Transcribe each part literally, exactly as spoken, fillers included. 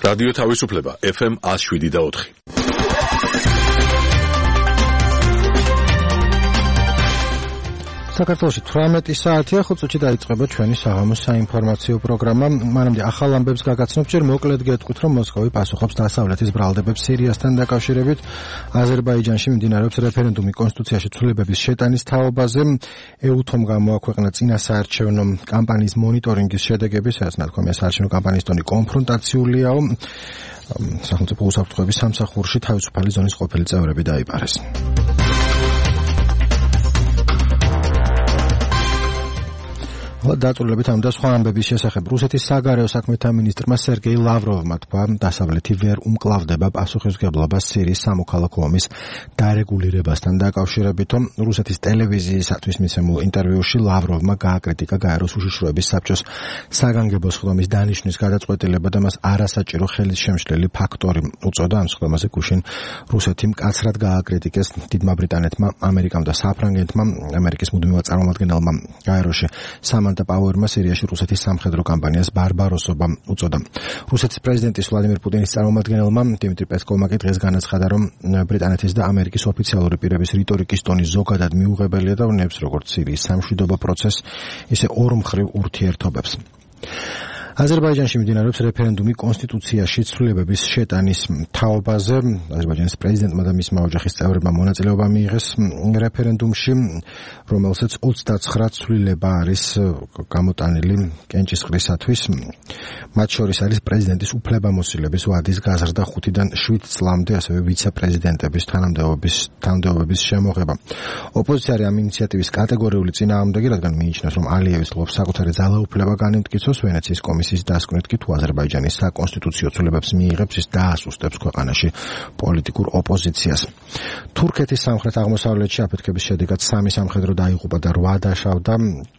რადიო თავისუფლება ეფ ემ one oh seven და four. საქართველოში თვრამეტი საათია, ხუთ წუთში დაიწყება ჩვენი საღამოს საინფორმაციო პროგრამა. მანამდე ახალ ამბებს გაგაცნობთ, ჯერ მოკლედ გეტყვით, რომ მოსკოვი პასუხობს დასავლეთის ბრალდებებს სირიასთან დაკავშირებით. აზერბაიჯანში მიმდინარეობს რეფერენდუმი კონსტიტუციაში ცვლილებების შეტანის თაობაზე. ეუთომ გამოაქვეყნა წინასაარჩევნო კამპანიის მონიტორინგის შედეგები, სადაც ნათქვამია საარჩევნო კამპანიის ტონი კონფრონტაციულიაო. სახელმწიფო უსაფრთხოების სამსახურში თავისუფალი ზონის ყოფილი წევრები დაიბარეს. დაწვრილებით ამ და სხვა ამბების შესახებ რუსეთის საგარეო საქმეთა მინისტრმა სერგეი ლავროვმა თქვა, დასავლეთი ვერ უმკლავდება პასუხისმგებლობას სირიის სამოქალაქო ომის დარეგულირებასთან დაკავშირებით. რუსეთის ტელევიზიისათვის მისცემულ ინტერვიუში ლავროვმა გააკრიტიკა გაეროს უშიშროების საბჭოს საგანგებო სხდომის დანიშვნის გადაწყვეტილება და მას არასაჭირო ხელისშემშლელი ფაქტორი უწოდა. ამ სხდომაზე გუშინ რუსეთი მკაცრად გააკრიტიკეს დიდმა ბრიტანეთმა, ამერიკამ და საფრანგეთმა. ამერიკის მუდმივად წარმომადგენელმა გაეროში სამანტა პაუერმა სირიაში რუსეთის სამხედრო კამპანიას ბარბაროსობა უწოდა. რუსეთის პრეზიდენტის ვლადიმერ პუტინის წარმომადგენელმა დიმიტრი პესკოვმა კი დღეს განაცხადა, რომ ბრიტანეთის და ამერიკის ოფიციალური პირების რიტორიკის ტონი ზოგადად მიუღებელია და ვნებს როგორც სირიის სამშვიდობო პროცესს, ისე ორმხრივ ურთიერთობებს. აზერბაიჯანში მიმდინარეობს რეფერენდუმი კონსტიტუციაში ცვლილებების შეტანის თაობაზე. აზერბაიჯანის პრეზიდენტმა და მისმა ოჯახის წევრებმა მონაწილეობა მიიღეს რეფერენდუმში, რომელსაც ოცდაცხრა ცვლილება არის გამოტანილი კენჭისყრისათვის. მათ შორის არის პრეზიდენტის უფლებამოსილების ვადის გაზრდა ხუთიდან შვიდ წლამდე, ასევე ვიცე-პრეზიდენტების თანამდებობის თანამდებობების შემოღება. ოპოზიცია ამ ინიციატივის კატეგორიული წინააღმდეგი, რადგან მიიჩნევს, რომ ალიევი ცდილობს საკუთარი ძალაუფლება განიმტკიცოს. ვენეციის კომისიის დასკვნით კი თუ აზერბაიჯანის საკონსტიტუციო ცვლილებებს მიიღებს, ის დაასუსტებს ქვეყანაში პოლიტიკურ ოპოზიციას. თურქეთის სამხრეთ-აღმოსავლეთში აფეთქების შედეგად სამი სამხედრო დაიღუპა და რვა დაშავდა.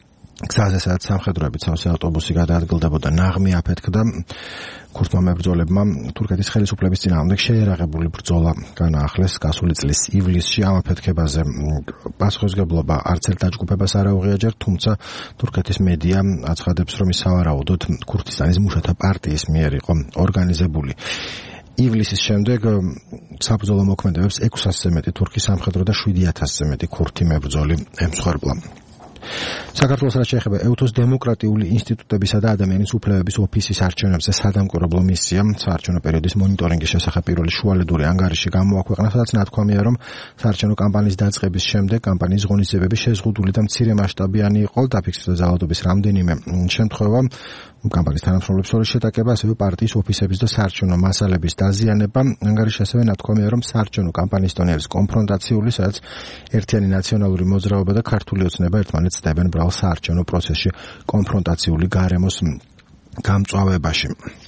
გზაზე, სადაც სამხედროებით სავსე ავტობუსი გადაადგილდებოდა, ნაღმი აფეთქდა. ქურთმა მებრძოლებმა თურქეთის ხელისუფლების წინააღმდეგ შეერაღებული ბრძოლა განაახლეს. გასული წლის ივლისში ამ აფეთქებაზე პასუხისმგებლობა არც ერთ დაჯგუფებას არ აუღია, თუმცა თურქეთის მედია აცხადებს, რომ ის სავარაუდოდ ქურთისტანის მუშათა პარტიის მიერ იყო ორგანიზებული. ივლისის შემდეგ საბრძოლო მოქმედებებს ექვს ათასზე მეტი თურქი სამხედრო და შვიდი ათასზე მეტი ქურთი მებრძოლი ემსხვერპლა. საქართველოს რაც შეეხება ეუთოს დემოკრატიული ინსტიტუტებისა და ადამიანის უფლებების ოფისის არჩევნებზე სადამკვირვებლო მისია საარჩევნო პერიოდის მონიტორინგის შესახებ პირველი შუალედური ანგარიში გამოაქვეყნა, სადაც ნათქვამია, რომ საარჩევნო კამპანიის დაწყების შემდეგ კამპანიის ღონისძიებები შეზღუდული და მცირე მასშტაბიანი იყო. დაფიქსირდა ძალადობის რამდენიმე შემთხვევა, კამპანიის თანამშრომლებს შორის შეტაკება, ასევე პარტიის ოფისების და საარჩევნო მასალების დაზიანება. ანგარიში ასევე ნათქვამია, რომ საარჩევნო კამპანიის ტონი არის კონფრონტაციული, სადაც ერთიანი ნაციონალური მოძრაობა და ქართული ოცნება ერთმანეთს ცდებენ ბრალ საარჩევნო პროცესში კონფრონტაციული გარემოს გამწვავებაში.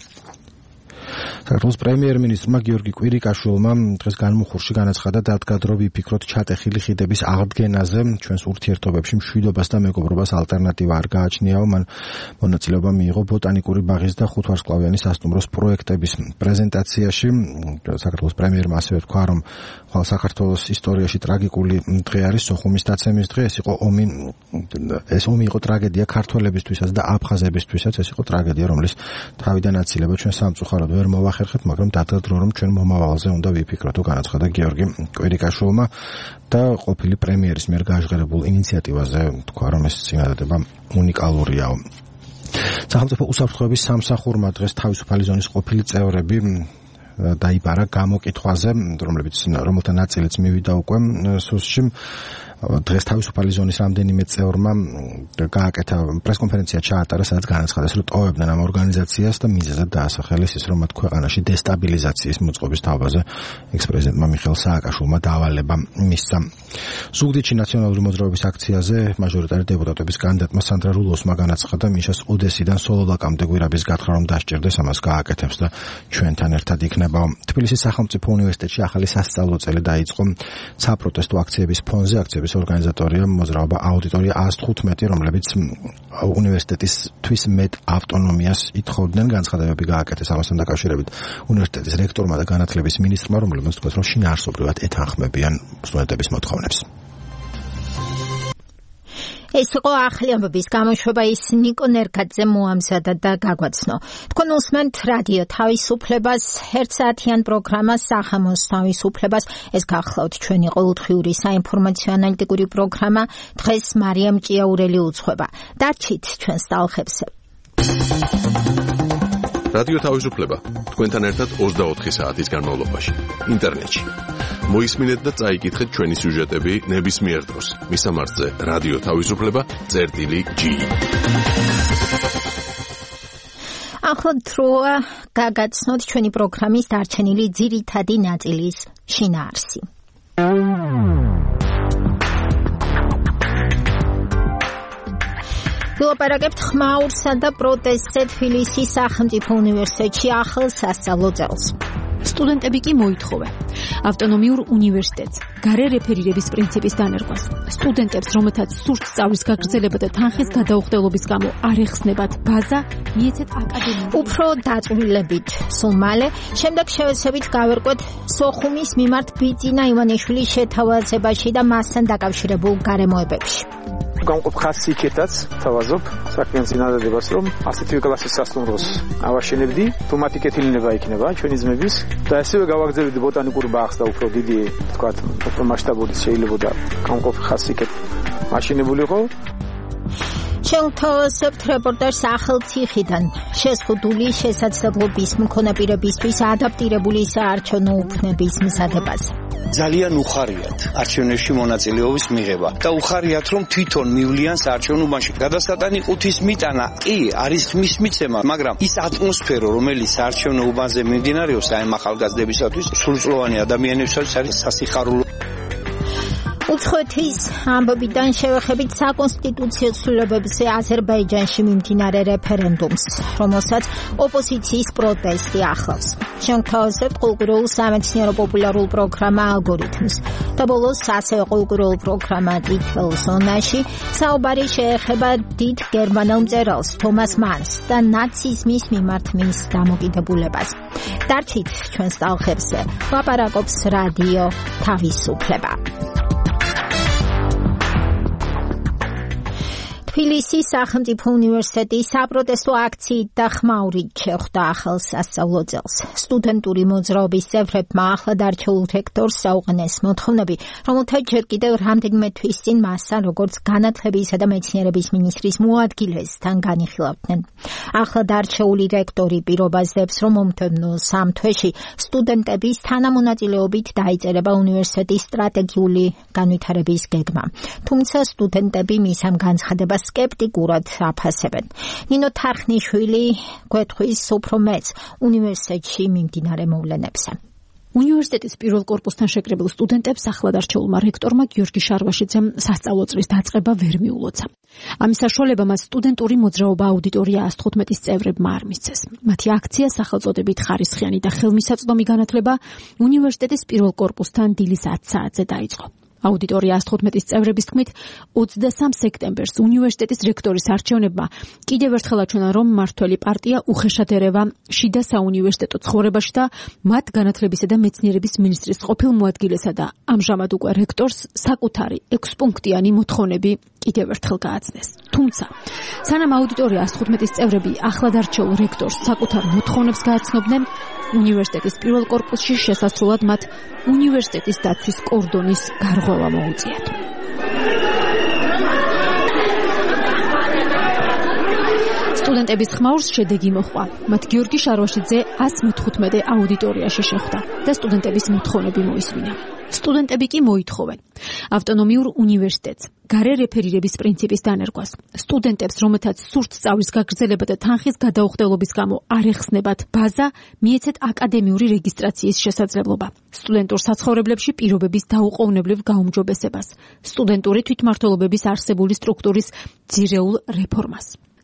საქართველოს პრემიერ-მინისტრმა გიორგი კვირიკაშვილმა დღეს განმუხურში განაცხადა, დადგა დრო ვიფიქროთ ჩატეხილი ხიდების აღდგენაზე. ჩვენს ურთიერთობებში მშვიდობას და მეგობრობას ალტერნატივა არ გააჩნიაო. მან მონაწილეობა მიიღო ბოტანიკური ბაღის და ხუთვარსკვლავიანი სასტუმროს პროექტების პრეზენტაციაში. საქართველოს პრემიერმა ასევე თქვა, რომ ხვალ საქართველოს ისტორიაში ტრაგიკული დღე არის სოხუმის დაცემის დღე. ეს იყო ომი, ეს ომი იყო ტრაგედია ქართველებისთვისაც და აფხაზებისთვისაც. ეს იყო ტრაგედია, რომლის თავიდან აცილება ჩვენ სამწუხაროდ ვერ მოვახერხეთ, მაგრამ დადგა დრო, რომ ჩვენ მომავალზე უნდა ვიფიქროთ, განაცხადა გიორგი კვირიკაშვილმა და ყოფილი პრემიერის მიერ გაჟღერებულ ინიციატივაზე თქვა, რომ ეს წინადადება უნიკალურიაო. სახელმწიფო უსაფრთხოების სამსახურმა დღეს თავისუფალი ზონის ყოფილი წევრები დაიბარა გამოკითხვაზე, რომლებიც რომელთა ნაწილიც მივიდა უკვე სუსში. დღეს თავისუფალი ზონის რამდენიმე წევრმა გააკეთა პრესკონფერენცია ჩაატარა, სადაც განაცხადეს, რომ ტოვებდნენ ამ ორგანიზაციას და მიზეზად დაასახელეს ის, რომ მათ ქვეყანაში დესტაბილიზაციის მოწყობის თავაზე ექს-პრეზიდენტმა მიხეილ სააკაშვილმა დავალება მისცა. ზუგდიდში ნაციონალური მოძრაობის აქციაზე მაჟორიტარი დეპუტატების კანდიდატმა სანდრა რულოსმა განაცხადა, მიშას ოდესიდან სოლოლაკამდე გვირაბის გათხრა რომ დასჭირდეს, ამას გააკეთებს და ჩვენთან ერთად იქნება. თბილისის სახელმწიფო უნივერსიტეტში ახალი სასწავლო წელი დაიწყო საპროტესტო აქციების ფონზე. აქციების ორგანიზატორია მოძრაობა აუდიტორია ას თხუთმეტი, რომლებიც უნივერსიტეტისთვის მეტ ავტონომიას ითხოვდნენ. განცხადებები გააკეთეს ამასთან დაკავშირებით უნივერსიტეტის რექტორმა და განათლების მინისტრმა, რომლებიც თქვათ, რომ შინაარსობრივად ეთანხმებიან სტუდენტების მოთხოვნებს. ეს იყო ახალი ამბების გამოშვება, ის ნიკო ნერგაძე მოამზადა და გაგვაცნო. თქვენ უსმენთ რადიო თავისუფლებას, ერთ საათიან პროგრამას სახამოს თავისუფლებას. ეს გახლავთ ჩვენი ყოველდღიური საინფორმაციო ანალიტიკური პროგრამა. დღეს მარიამ ჭიაურელი უძღვება. დარჩით ჩვენს ტალღებზე. რადიო თავისუფლება თქვენთან ერთად ოცდაოთხი საათის განმავლობაში ინტერნეტში. მოისმინეთ და წაიკითხეთ ჩვენი სიუჟეტები ნებისმიერ დროს. მისამართზე რადიო თავისუფლება წერტილი ჯი. ახლა დროა გაგაცნოთ ჩვენი პროგრამის დარჩენილი ძირითადი ნაწილის შინაარსი. ვილაპარაკებთ ხმაურსა და პროტესტზე თბილისის სახელმწიფო უნივერსიტეტში ახალ სასწავლო წელს. სტუდენტები კი მოითხოვე ავტონომიურ უნივერსიტეტს გარე რეფერირების პრინციპის დანერგვას. სტუდენტებს, რომელთაც სურთ სწავლის გაგრძელება და თანხის გადაუხდელობის გამო არ ეხსნებათ ბაზა, მიეცეთ აკადემიური. უფრო დაწვრილებით სულ მალე, შემდეგ შევეცდებით გავერკვეთ სოხუმის მიმართ ბიძინა ივანიშვილის შეთავაზებაში და მასთან დაკავშირებულ გარემოებებში. გამყოფ ხასი იქეთაც თავაზობ საქმიან წინადადებას, რომ ასეთივე კლასის სასტუმროს ავაშენებდი, თუ მათი კეთილინება იქნება ჩვენი ძმების და ასევე გავაგზავნებდი ბოტანიკურ ბაღს და უფრო დიდი, თქვათ, უფრო მასშტაბური შეიძლება გამყოფ ხასი იქეთ მაშენებულიყო. შევთავაზებთ რეპორტაჟს ახალციხიდან. შეზღუდული შესაძლებლობის მქონე პირებისთვის ადაპტირებული საარჩევნო უფლების მზადებას. ძალიან უხარიათ არჩევნებში მონაწილეობის მიღება და უხარიათ, რომ თვითონ მივლიან საარჩევნო უბანში. გადასატანი ყუთის მიტანა კი არის ხმის მიცემა, მაგრამ ის ატმოსფერო, რომელიც საარჩევნო უბანზე მიმდინარეობს აი ამ ახალგაზრდებისათვის, სრულწლოვანი ადამიანებისათვის არის სასიხარულო. უცხოეთის ამბობიდან შევეხებით საკონსტიტუციო ცვლილებებზე აზერბაიჯანში მიმდინარე რეფერენდუმს, რომელსაც ოპოზიციის პროტესტი ახლავს. შევთავაზებთ კულტურულ სამეცნიერო პოპულარულ პროგრამა ალგორითმს და ბოლოს ასევე კულტურულ პროგრამა დიჯიტალ ზონაში საუბარი შეეხება დიდ გერმანელ მწერალს თომას მანს და ნაციზმის მიმართ მის დამოკიდებულებას. დარჩით ჩვენს ტალღებზე. ლაპარაკობს რადიო თავისუფლება. თბილისის სახელმწიფო უნივერსიტეტის საპროტესტო აქციით და ხმაურით შეხვდა ახალ სასწავლო წელს. სტუდენტური მოძრაობის წევრებმა ახლად არჩეულ რექტორს საუყენეს მოთხოვნები, რომელთა ჯერ კიდევ რამდენიმე თვის წინ მასთან როგორც განათლებისა და მეცნიერების მინისტრის მოადგილესთან განიხილავდნენ. ახლად არჩეული რექტორი პირობაზდებს, რომ მომდევნო სამ თვეში სტუდენტების თანამონაწილეობით დაიწერება უნივერსიტეტის სტრატეგიული განვითარების გეგმა. თუმცა სტუდენტები მის ამ განცხადებას სკეპტიკურად აფასებენ. ნინო თარხნიშვილი გვეთქვის უფრო მეც უნივერსიტეტში მიმდინარე მოვლენებზე. უნივერსიტეტის პირველ კორპუსთან შეკრებილ სტუდენტებს ახლად არჩეულმა რექტორმა გიორგი შარვაშიძემ სასწავლო წლის დაწყება ვერ მიულოცა. ამის საშუალება მას სტუდენტური მოძრაობა აუდიტორია ას თხუთმეტის წევრებმა არ მისცეს. მათი აქცია სახელწოდებით ხარისხიანი და ხელმისაწვდომი განათლება უნივერსიტეტის პირველ კორპუსთან დილის ათ საათზე დაიწყო. აუდიტორია ას თხუთმეტის წევრების თქმით, ოცდასამ სექტემბერს უნივერსიტეტის რექტორის არჩევნებმა კიდევ ერთხელ აჩვენა, რომ მმართველი პარტია უხეშად ერევა შიდა საუნივერსიტეტო ცხოვრებაში და მათ განათლებისა და მეცნიერების მინისტრის ყოფილ მოადგილესა და ამჟამად უკვე რექტორს საკუთარი ექვსპუნქტიანი მოთხოვნები კიდევ ერთხელ გააცნეს. თუმცა, სანამ აუდიტორია ას თხუთმეტის წევრები ახლად არჩეულ რექტორს საკუთარ მოთხოვნებს გააცნობდნენ, უნივერსიტეტის პირველ კორპუსში შესასრულად მათ უნივერსიტეტის დაცვის კორდონის გარღვევა მოუწიათ. სტუდენტების ხმაურს შედეგი მოჰყვა. მათ გიორგი შარვაშიძე ას მეთხუთმეტე აუდიტორიაში შეხვდა და სტუდენტების მოთხოვნები მოისმინა. სტუდენტები კი მოითხოვენ ავტონომიურ უნივერსიტეტს გარე რეფერირების პრინციპის დანერგვას. სტუდენტებს, რომელთაც სურთ სწავლის გაგრძელება და თანხის გადაუხდელობის გამო არ ეხსნებათ ბაზა, მიეცეთ აკადემიური რეგისტრაციის შესაძლებლობა. სტუდენტურ საცხოვრებლებში პირობების დაუყოვნებლივ გაუმჯობესებას. სტუდენტური თვითმმართველობების არსებული სტრუქტურის ძირეულ რეფორმას.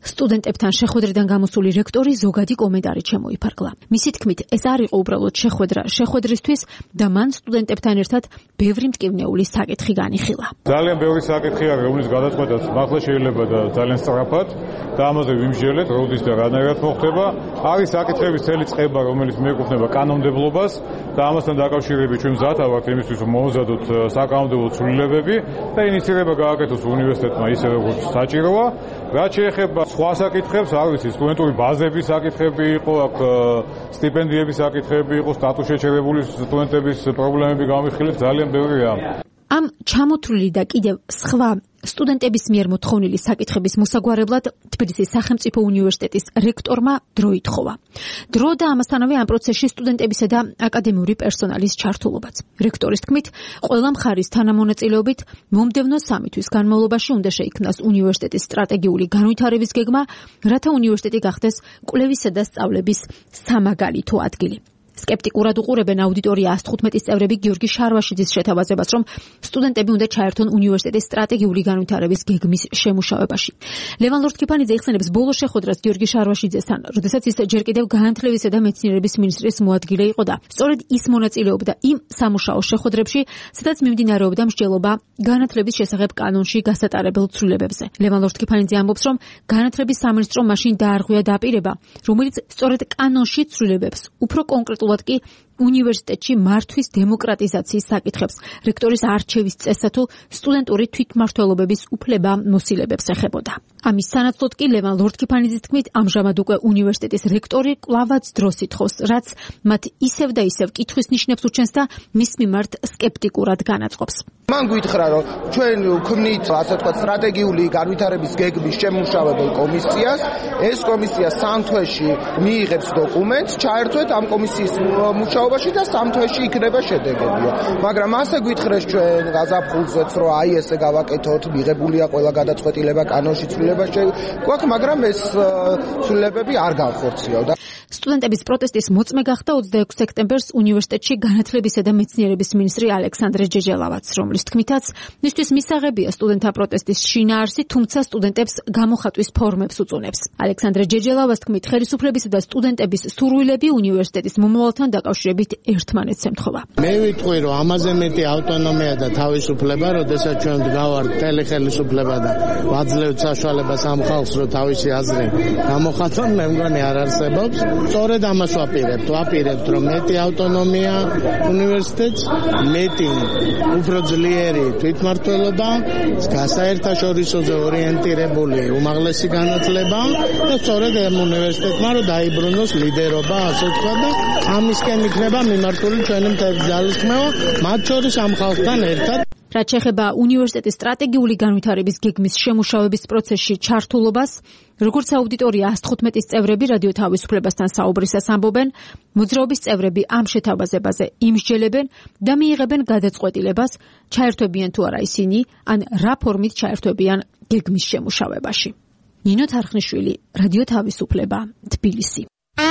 სტუდენტებთან შეხვედრიდან გამოსული რექტორი ზოგადი კომენტარით შემოიფარგლა. მისი თქმით, ეს არ იყო უბრალოდ შეხვედრა შეხვედრისთვის და მან სტუდენტებთან ერთად ბევრი მტკივნეული საკითხი განიხილა. ძალიან ბევრი საკითხი არის, რომლის გადაწყვეტაც მართლა შეიძლება და ძალიან სწრაფად და ამაზე ვიმსჯელეთ, როდის და რანაირად მოხდება. არის საკითხების წელი წყება, რომელიც მიეკუთვნება კანონმდებლობას და ამასთან დაკავშირებით ჩვენ მზად ავართ იმისთვის, რომ მოვაზადოთ საკანონმდებლო ცვლილებები და ინიციირება გააკეთოს უნივერსიტეტმა ისე როგორც საჭიროა. რაც შეეხება სხვა საკითხებს, არ ვიცი, სტუდენტური ბაზების საკითხები იყო, აქ სტიპენდიების საკითხები იყო, სტატუს შეჩერებული სტუდენტების პრობლემები გამიხილეთ, ძალიან ბევრია. ამ ჩამოთვლილი და კიდევ სხვა სტუდენტების მიერ მოთხოვნილი საკითხების მოსაგვარებლად თბილისის სახელმწიფო უნივერსიტეტის რექტორმა დრო ითხოვა. დრო და ამასთანავე ამ პროცესში სტუდენტებისა და აკადემიური პერსონალის ჩართულობაც. რექტორის თქმით, ყველა მხარის თანამონაწილეობით მომდევნო სამი თვის განმავლობაში უნდა შეიქმნას უნივერსიტეტის სტრატეგიული განვითარების გეგმა, რათა უნივერსიტეტი გახდეს კვლევისა და სწავლების სამაგალითო ადგილი. სკეპტიკურად უყურებენ აუდიტორია ას თხუთმეტის წევრები გიორგი შარვაშიძის შეთავაზებას, რომ სტუდენტები უნდა ჩაერთონ უნივერსიტეტის სტრატეგიული განვითარების გეგმის შემუშავებაში. ლევან ლორთქიფანიძე იხსენებს ბოლო შეხვედრას გიორგი შარვაშიძესთან, როდესაც ის ჯერ კიდევ განათლებისა და მეცნიერების მინისტრის მოადგილე იყო და სწორედ ის მონაწილეობდა იმ სამუშაო შეხვედრებში, სადაც მიმდინარეობდა მსჯელობა განათლების შესახებ კანონში გასატარებელ ცვლილებებზე. ლევან ლორთქიფანიძე ამბობს, რომ განათლების სამინისტრომ მაშინ დაარღვია დაპირება, რომელიც სწორედ კანონში ცვლილებებს უფრო კონკრეტულ კი უნივერსიტეტში მართვის დემოკრატიზაციის საკითხებს, რექტორის არჩევის წესსა თუ სტუდენტური თვითმმართველობების უფლება მოსილებებს ეხებოდა. ამის სანაცვლოდ კი ლევან ლორთქიფანიძის თქმით, ამჟამად უკვე უნივერსიტეტის რექტორი კვლავაც დროს ითხოვს, რაც მათ ისევ და ისევ კითხვის ნიშნებს უჩენს და მის მიმართ სკეპტიკურად განაწყობს. მან გითხრა, რომ ჩვენ ვქმნით, ასე ვთქვათ, სტრატეგიული განვითარების გეგმის შემმუშავებელ კომისიას. ეს კომისია სამ თვეში მიიღებს დოკუმენტს, ჩაერთვეთ ამ კომისიის მუშაობაში და სამ თვეში იქნება შედეგებიო. მაგრამ ასე გითხრეს ჩვენ გაზაფხულზეც, რომ აი ესე გავაკეთოთ, მიღებულია ყველა გადაწყვეტილება კანონში ცვლილება შეგვაქვს, მაგრამ ეს ცვლილებები არ განხორციელდა. სტუდენტების პროტესტის მოწმე გახდა ოცდაექვსი სექტემბერს უნივერსიტეტში განათლებისა და მეცნიერების მინისტრი ალექსანდრე ჯეჯელავაც, რომლის თქმითაც მისთვის მისაღებია სტუდენტთა პროტესტის შინაარსი, თუმცა სტუდენტებს გამოხატვის ფორმებს უწუნებს. ალექსანდრე ჯეჯელავას თქმით, ხელისუფლებისა და სტუდენტების სურვილები უნივერსიტეტის მომავალთან დაკავშირებით ერთმანეთს ემთხვევა. მე ვიტყვი, რომ ამაზე მეტი ავტონომია და თავისუფლება, როდესაც ჩვენ ვდგავართ ტელეხელისუფლება და ვაძლევთ საშუალებას ამ ხალხს, რომ თავისი აზრი გამოხატონ, მე მგონი არ არსებობს. სწორედ ამას ვაპირებთ, ვაპირებთ, რომ მეტი ავტონომია უნივერსიტეტს, მეტი უფრო ძლიერი თვითმმართველობა, საერთაშორისოზე ორიენტირებული უმაღლესი განათლება და სწორედ ამ უნივერსიტეტმა რომ დაიბრუნოს ლიდერობა, ასე ვთქვათ და ამისკენ იქნება მიმართული ჩვენი მთელი ძალისხმევა, მათ შორის ამ ხალხთან ერთად. რაც შეეხება უნივერსიტეტის სტრატეგიული განვითარების გეგმის შემუშავების პროცესში ჩართულობას, როგორც აუდიტორია ას თხუთმეტის წევრები რადიო თავისუფლებასთან საუბრისას ამბობენ, მოძრაობის წევრები ამ შეთავაზებაზე იმსჯელებენ და მიიღებენ გადაწყვეტილებას, ჩაერთვებიან თუ არა ისინი, ან რა ფორმით ჩაერთვებიან გეგმის შემუშავებაში. ნინო თარხნიშვილი, რადიო თავისუფლება, თბილისი.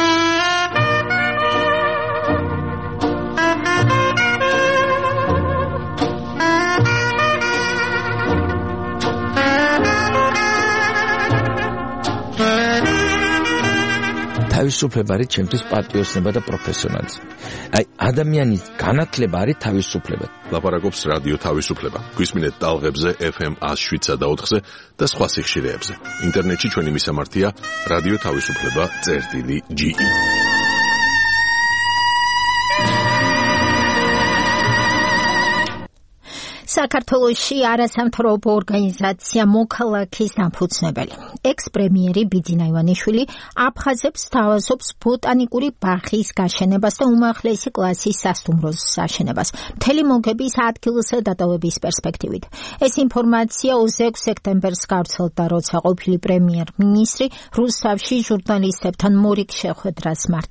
თავისუფლება არის ჩემთვის პატიოსნება და პროფესიონალიზმი. აი, ადამიანის განათლება არის თავისუფლება. ლაპარაკობს რადიო თავისუფლება. გვისმინეთ ტალღებზე ეფ ემ ას შვიდსა და ოთხზე და სხვა სიხშირეებზე. ინტერნეტში ჩვენი მისამართია რადიო თავისუფლება წერტილი ჯი ი. საქართველოში არასამთავრობო ორგანიზაცია მოქალაქის დამფუძნებელი. ექს-პრემიერი ბიძინა ივანიშვილი აფხაზებს სთავაზობს ბოტანიკური ბაღის გაშენებას და უმაღლესი კლასის სასტუმროს აშენებას, მთელი მოგების ადგილზე დატოვების პერსპექტივით. ეს ინფორმაცია ოცდაექვსი სექტემბერს გავრცელდა, როცა ყოფილი პრემიერ-მინისტრი რუსთავში ჟურნალისტებთან მორიგ შეხვედრას მართავდა.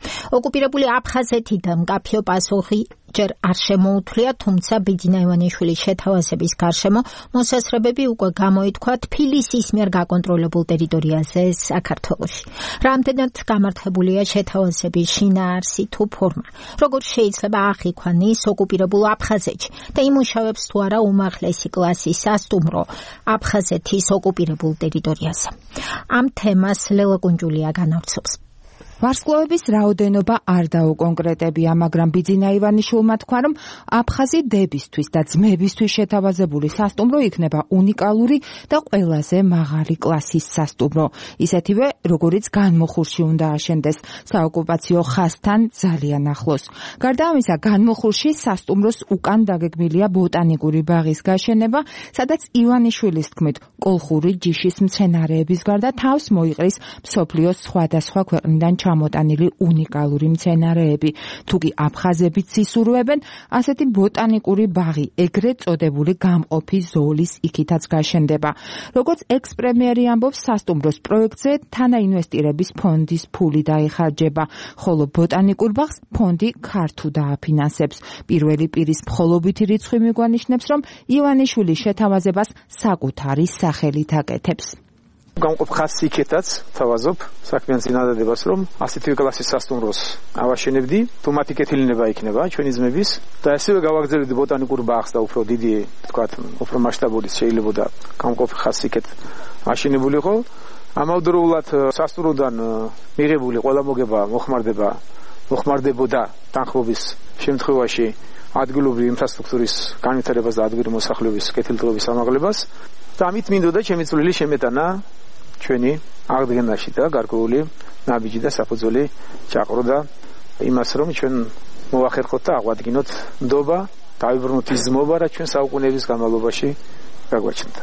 ოკუპირებული აფხაზეთიდან მკაფიო პასუხი ჯერ არ შემოუთვლია, თუმცა ბიძინა ივანიშვილის შეთავაზების გარშემო მოსაზრებები უკვე გამოითქვა თბილისის მიერ გაკონტროლებულ ტერიტორიაზე საქართველოში. რამდენად გამართლებულია შეთავაზების შინაარსი თუ ფორმა, როგორ შეიძლება აღიქვანის ოკუპირებულ აფხაზეთში და იმუშავებს თუ არა უმაღლესი კლასის სასტუმრო აფხაზეთის ოკუპირებულ ტერიტორიაზე. ამ თემას ლელა კუნჯულია განავრცობს. ვარსკვლავების რაოდენობა არ დაუკონკრეტებია, მაგრამ ბიძინა ივანიშვილმა თქვა, რომ აფხაზი დებისთვის და ძმებისთვის შეთავაზებული სასტუმრო იქნება უნიკალური და ყველაზე მაღალი კლასის სასტუმრო, ისეთივე, როგორიც განმოხურში უნდა აშენდეს საოკუპაციო ხაზთან ძალიან ახლოს. გარდა ამისა, განმოხურში სასტუმროს უკან დაგეგმილია ბოტანიკური ბაღის გაშენება, სადაც ივანიშვილის თქმით, კოლხური ჯიშის მცენარეების გარდა თავს მოიყრის მსოფლიოს სხვადასხვა ქვეყნიდან ჩამოტანილი უნიკალური მცენარეები. თუკი აფხაზებიც ისურვებენ, ასეთი ბოტანიკური ბაღი, ეგრეთ წოდებული გამყოფი ზოლის იქითაც გაშენდება. როგორც ექს-პრემიერი ამბობს, სასტუმროს პროექტზე თანაინვესტირების ფონდის ფული დაიხარჯება, ხოლო ბოტანიკურ ბაღს ფონდი ქართუ დააფინანსებს. პირველი პირის მხოლობითი რიცხვი მიგვანიშნებს, რომ ივანიშვილის შეთავაზებას საკუთარი სახელით აკეთებს. გამყოფ ხასიათაც თავაზობ საქმიან წინადადებას, რომ ასეთივე კლასის სასტუმროს ავაშენებდი, თუ მათი კეთილინება იქნება ჩვენი ძმების და ასევე გავაგზავნებდი ბოტანიკურ ბაღს და უფრო დიდი, თქვათ, უფრო მასშტაბური შეიძლებოდა გამყოფ ხასიათ აშენებულიყო. ამავდროულად სასტუმროდან მიღებული ყველა მოგება მოხმარდება მოხმარდებოდა თანხმობის შემთხვევაში ადგილობრივი ინფრასტრუქტურის განვითარებას და ადგილობრივი მოსახლეობის კეთილდღეობის ამაღლებას და ამით მინდოდა ჩემი წვლილი შემეტანა ჩვენი აღდგენაში და გარკვეული ნაბიჯი და საფუძველი ჩაყროდა იმას, რომ ჩვენ მოვახერხოთ და აღვადგინოთ ნდობა, დავიბრუნოთ ის ძმობა, რაც ჩვენ საუკუნეების განმავლობაში გაგვაჩნდა.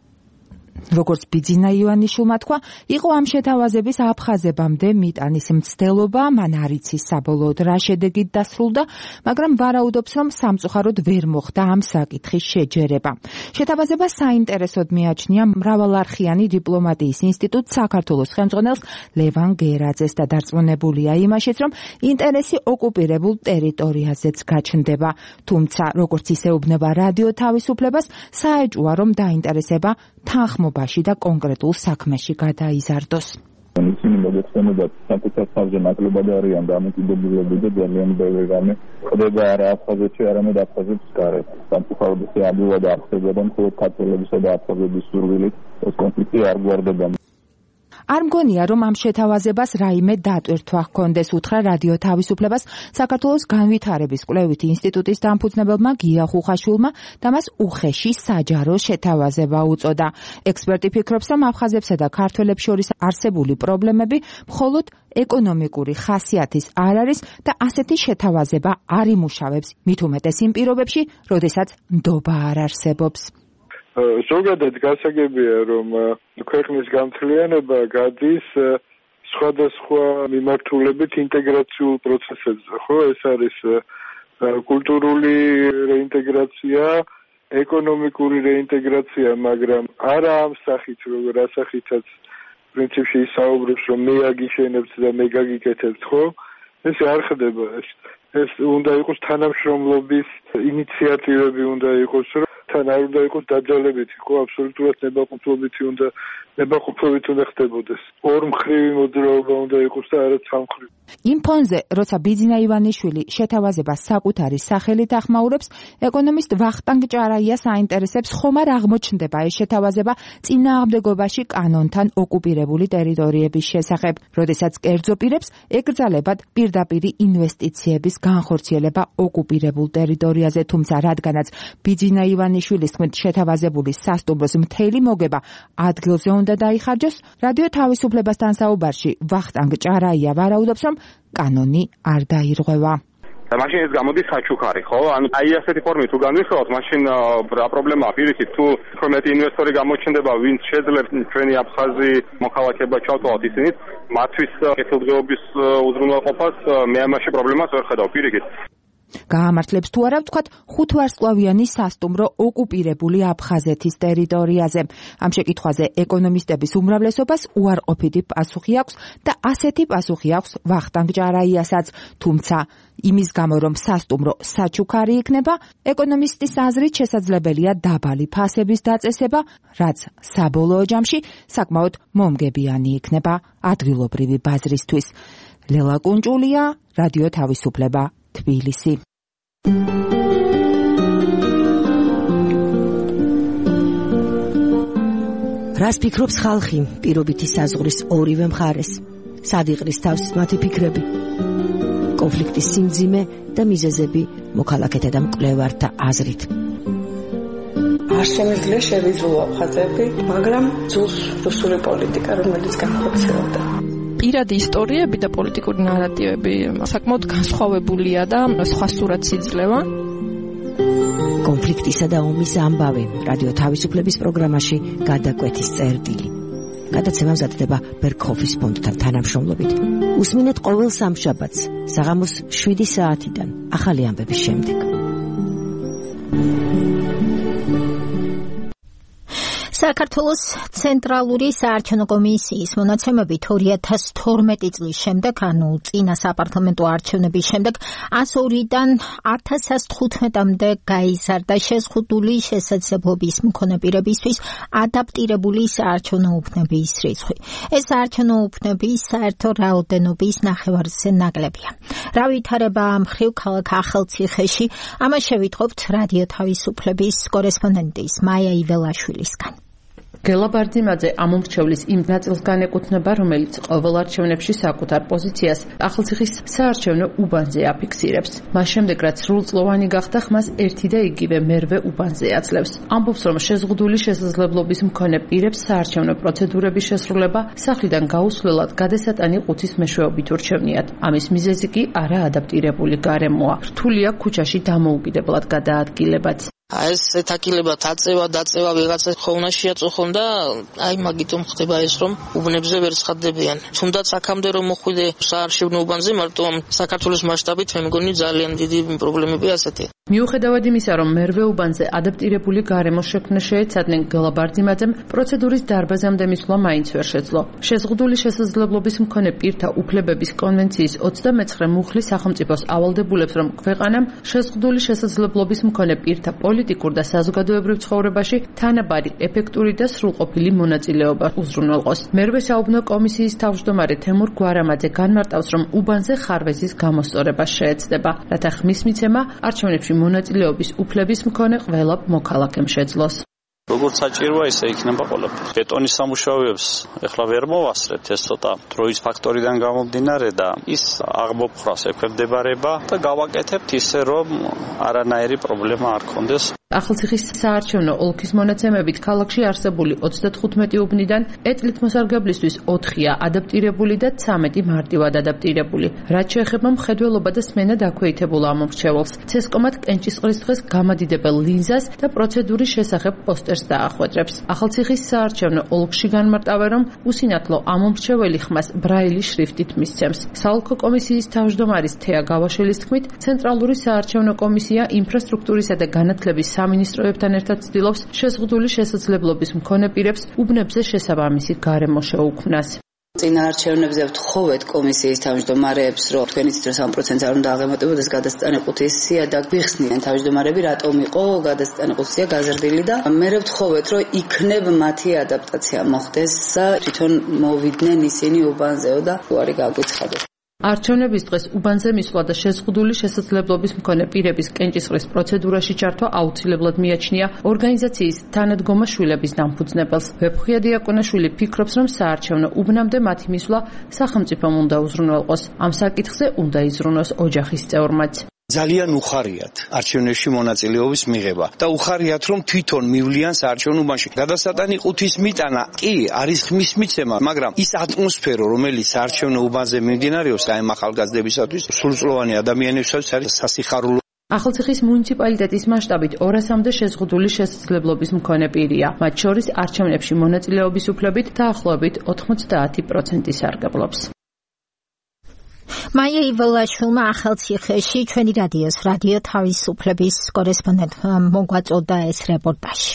როგორც ბიძინა ივანიშვილმა თქვა, იყო ამ შეთავაზების აფხაზებამდე მიტანის მცდელობა, მან არ იცის საბოლოოდ რა შედეგით დასრულდა, მაგრამ ვარაუდობს, რომ სამწუხაროდ ვერ მოხდა ამ საკითხის შეჯერება. შეთავაზებას საინტერესოდ მიაჩნია მრავალარხიანი დიპლომატიის ინსტიტუტ საქართველოს ხელმძღვანელს ლევან გერაძეს და დარწმუნებულია იმაშიც, რომ ინტერესი ოკუპირებულ ტერიტორიაზეც გაჩნდება. თუმცა, როგორც ისეუბნება რადიო თავისუფლებას, საეჭვოა, რომ დაინტერესება თანხმობაში და კონკრეტულ საქმეში გადაიზარდოს. ისინი მოგეხსენებათ საკუთარ თავზე ნაკლებად არიან დამოკიდებულები და ძალიან ბევრი რამე ხდება არა აფხაზეთში, არამედ აფხაზეთის გარეთ. სამწუხაროდ ეს ამბულად არ ხდება და მხოლოდ ქართველებისა და აფხაზების სურვილით ეს კონფლიქტი არ გვარდება. არ მგონია, რომ ამ შეთავაზებას რაიმე დატვირთვა ჰქონდეს, უთხრა რადიო თავისუფლებას საქართველოს განვითარების კვლევითი ინსტიტუტის დამფუძნებელმა გია ხუხაშვილმა და მას უხეში საჯარო შეთავაზება უწოდა. ექსპერტი ფიქრობს, რომ აფხაზებსა და ქართველებს შორის არსებული პრობლემები მხოლოდ ეკონომიკური ხასიათის არ არის და ასეთი შეთავაზება არ იმუშავებს, მით უმეტეს იმ პირობებში, როდესაც ნდობა არ არსებობს. ზოგადად გასაგებია, რომ ქვეყნის გამთლიანება გადის სხვადასხვა მიმართულებით ინტეგრაციულ პროცესებზე, ხო? ეს არის კულტურული რეინტეგრაცია, ეკონომიკური რეინტეგრაცია, მაგრამ არა ამ სახით, როგორ ასახითაც პრინციპში ისაუბრებს, რომ მე აგიშენებთ და მე გაგიკეთებთ, ხო? ეს არ ხდება ეს. ეს უნდა იყოს თანამშრომლობის ინიციატივები უნდა იყოს, რომ თან არ უნდა იყოს დაძალებითი, ხო, აბსოლუტურად ნებაყოფლობითი უნდა ნებაყოფლობით უნდა ხდებოდეს. ორმხრივი მოძრაობა უნდა იყოს და არა სამხრივი. იმ ფონზე, როცა ბიძინა ივანიშვილი შეთავაზებას საკუთარი სახელით ახმაურებს, ეკონომისტ ვახტანგ ჭარაიას აინტერესებს, ხომ არ აღმოჩნდება ეს შეთავაზება წინააღმდეგობაში კანონთან ოკუპირებული ტერიტორიების შესახებ, როდესაც კერძო პირებს ეკრძალებათ პირდაპირი ინვესტიციების განხორციელება ოკუპირებულ ტერიტორიაზე, თუმცა რადგანაც ბიძინა ივანიშვილის თქმით შეთავაზებული სასტუმროს მთელი მოგება ადგილზე უნდა დაიხარჯოს, რადიო თავისუფლებასთან საუბარში ვახტანგ ჭარაია ვარაუდობს, რომ კანონი არ დაირღვევა. მაშინ ეს გამოდის საჩუქარი, ხო? ანუ აი ასეთი ფორმით თუ განვიხილავთ, მაშინ რა პრობლემაა? პირიქით, თუ მეტი ინვესტორი გამოჩნდება, ვინც შეძლებს ჩვენი აფხაზი მოქალაქეობა ჩავთვალოთ ისინით, მათთვის კეთილდღეობის უზრუნველყოფას მე ამაში პრობლემას ვერ ხედავ, პირიქით. გაამართლებს თუ არა ვთქვათ ხუთვარსკვლავიანი სასტუმრო ოკუპირებული აფხაზეთის ტერიტორიაზე. ამ შეკითხვაზე ეკონომისტების უმრავლესობას უარყოფითი პასუხი აქვს და ასეთი პასუხი აქვს ვახტანგ ჭარაიასაც, თუმცა იმის გამო რომ სასტუმრო საჩუქარი იქნება, ეკონომისტის აზრით შესაძლებელია დაბალი ფასების დაწესება, რაც საბოლოო ჯამში საკმაოდ მომგებიანი იქნება ადგილობრივი ბაზრისთვის. ლელა კუნჭულია, რადიო თავისუფლება, თბილისი. რას ფიქრობს ხალხი პირობითი საზღვრის ორივე მხარეს? სად იყრის თავს მათი ფიქრები? კონფლიქტის სიმძიმე და მიზეზები მოქალაქეთა და მკვლევართა აზრით. არ შემიძლია შევიძროო აფხაზები, მაგრამ ძულს რუსული პოლიტიკა, რომელიც განხორციელდა. პირადი ისტორიები და პოლიტიკური ნარატივები საკმაოდ განსხვავებულია და სხვა სურათს იძლევა. კონფლიქტისა და ომის ამბავი რადიო თავისუფლების პროგრამაში გადაკვეთის წერტილი. გადაცემა მზადდება ბერქოფის ფონდთან თანამშრომლობით. უსმინეთ ყოველ სამშაბათს საღამოს შვიდი საათიდან ახალი ამბების შემდეგ. საქართველოს ცენტრალური საარჩევნო კომისიის მონაცემებით ორი ათას თორმეტი წლის შემდეგ, ანუ წინა საპარლამენტო არჩევნების შემდეგ, ას ორიდან ათას თხუთმეტამდე გაიზარდა შეზღუდული შესაძლებლობის მქონე პირებისთვის ადაპტირებული საარჩევნო უბნების რიცხვი. ეს საარჩევნო უბნები საერთო რაოდენობის ნახევარზე ნაკლებია. რა ვითარება ამ მხრივ ქალაქ ახალციხეში? ამას შევიტყობთ რადიო თავისუფლების კორესპონდენტის მაია იველაშვილისგან. გელა ბარძიმაძე ამ მომრჩევლის იმ ნაწილს განეკუთვნება, რომელიც ყოველ არჩევნებში საკუთარ პოზიციას ახალციხის საარჩევნო უბანზე აფიქსირებს. მას შემდეგ, რაც სრულწლოვანი გახდა, ხმას ერთი და იგივე მერვე უბანზე აძლევს. ამბობს, რომ შეზღუდული შესაძლებლობის მქონე პირებს საარჩევნო პროცედურების შესრულება სახლიდან გაუსვლელად გადასატანი ყუთის მეშვეობით ურჩევნიათ. ამის მიზეზი კი არაადაპტირებული გარემოა. რთულია ქუჩაში დამოუკიდებლად გადაადგილებაც. აი ეს ეთაკილებად აწევა დაწევა ვიღაცა ხოვნას შეაწუხონ და აი მაგიტომ ხდება ეს რომ უბნებზე ვერ ცხადდებიან. თუნდაც აქამდე რომ მოხვიდე საარჩევნო უბანზე, მარტო საქართველოს მასშტაბით მე მგონი ძალიან დიდი პრობლემები ასეთია. მიუხედავად იმისა, რომ მერვე უბანზე ადაპტირებული გარემოს შექმნა შეეცადნენ, გელა ბარძიმაძემ პროცედურის დარბაზამდე მისვლა მაინც ვერ შეძლო. შეზღუდული შესაძლებლობის მქონე პირთა უფლებების კონვენციის ოცდამეცხრე მუხლის სახელმწიფოს ავალდებულებს, რომ ქვეყანამ შეზღუდული შესაძლებლობის მქონე პირთა პოლიტიკურ და საზოგადოებრივ ცხოვრებაში თანაბარი, ეფექტური და სრულყოფილი მონაწილეობა უზრუნველყოს. მერვე საუბნო კომისიის თავმჯდომარე თემურ გვარამაძე განმარტავს, რომ უბანზე ხარვეზის გამოსწორება შეეცდება, რათა ხმის მიცემა არჩევნებში მონაწილეობის უფლების მქონე ყველა მოქალაქემ შეძლოს. როგორც საჭიროა, ისე იქნება ყველაფერი. ბეტონის სამუშაოებს ეხლა ვერ მოვასწრებთ, ეს ცოტა დროის ფაქტორიდან გამომდინარე და ის აღმოფხრას ექვემდებარება და გავაკეთებთ ისე, რომ არანაირი პრობლემა არ ქონდეს. ახალციხის საარჩევნო ოლქის მონაცემებით ქალაქში არსებული ოცდათხუთმეტი უბნიდან ეტლით მოსარგებლისთვის ოთხია ადაპტირებული და ცამეტი მარტივად ადაპტირებული. რაც შეეხება მხედველობა და სმენა დაქვეითებულ ამ მომრჩეველს, ცესკომად კენჭისყრის დღეს გამადიდებელ ლინზას და პროცედურის შესახებ პოსტერს დაახვედრებს. ახალციხის საარჩევნო ოლქში განმარტავენ, რომ უსინათლო ამ მომრჩეველი ხმას ბრაილის შრიფტით მისცემს. საოლქო კომისიის თავმჯდომარის თეა გავაშელის თქმით, ცენტრალური საარჩევნო კომისია ინფრასტრუქტურისა და განათლების სამინისტროებთან ერთად ცდილობს შეზღუდული შესაძლებლობის მქონე პირებს უბნებზე შესაბამისი გარემო შეუქმნას. წინა არჩევნებზე ვთხოვეთ კომისიის თავმჯდომარეებს, რომ თქვენი ცით სამ პროცენტს არ უნდა აღემატებოდეს გადასტანი ყუთის სია და გვიხსნიან თავმჯდომარები, რატომ იყო გადასტანი ყუთის სია გაზრდილი და მე ვთხოვეთ, რომ იქნებ მათი ადაპტაცია მოხდეს და თვითონ მოვიდნენ ისინი უბანზეო და უარი გაგვიცხადოთ. არჩევნების დღეს უბანზე მისვლა და შეზღუდული შესაძლებლობის მქონე პირების კენჭისყრის პროცედურაში ჩართვა აუცილებლად მიაჩნია ორგანიზაციის თანადგომა შვილების დამფუძნებელს. ვეფხვია დიაკონაშვილი ფიქრობს, რომ საარჩევნო უბნამდე მათი მისვლა სახელმწიფომ უნდა უზრუნველყოს. ამ საკითხზე უნდა იზრუნოს ოჯახის წევრმაც. ძალიან უხარიათ არჩევნებში მონაწილეობის მიღება და უხარიათ რომ თვითონ მივლიან საარჩევნო უბანში. გადასატანი ყუთის მიტანა კი არის ხმის მიცემა, მაგრამ ის ატმოსფერო, რომელიც საარჩევნო უბანზე მიმდინარეობს, აი ამ ახალგაზრდებისათვის, სრულწლოვანი ადამიანებისათვის არის სასიხარულო. ახალციხის მუნიციპალიტეტის მასშტაბით ორასამდე შეზღუდული შესაძლებლობის მქონე პირია. მათ შორის არჩევნებში მონაწილეობის უფლებით დაახლოებით ოთხმოცდაათი პროცენტი სარგებლობს. მაია ივლაშვილმა ახალციხეში ჩვენი რადიოს რადიო თავისუფლების კორესპონდენტმა მოგვაწოდა ეს რეპორტაჟი.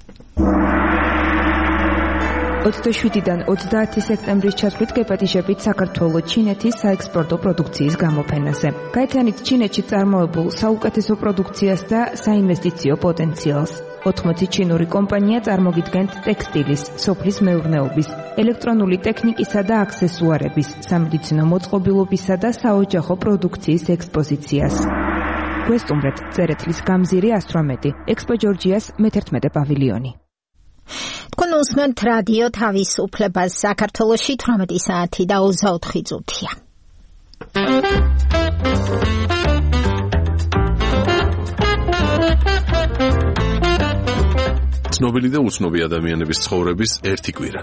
ოცდაშვიდიდან ოცდაათი სექტემბრის ჩათვლით გეპატიჟებით საქართველოს ჩინეთის საექსპორტო პროდუქციის გამოფენაზე. გაერთიანით ჩინეთში წარმოებულ საუკეთესო პროდუქციას და საინვესტიციო პოტენციალს. ოთხმოცი ჩინური კომპანია წარმოგიდგენთ ტექსტილის, სოფლის მეურნეობის, ელექტრონული ტექნიკისა და აქსესუარების, სამედიცინო მოწყობილობისა და საოჯახო პროდუქციის ექსპოზიციას. გვესტუმრეთ წერეთლის გამზირი ასტრომეტი, ექსპო ჯორჯიას მეთერთმეტე პავილიონი. თქვენ უსმენთ რადიო თავისუფლებას საქართველოში თვრამეტი საათი და ოცდაოთხი წუთია. ცნობილი და უცნობი ადამიანების ცხოვრების ერთი კვირა.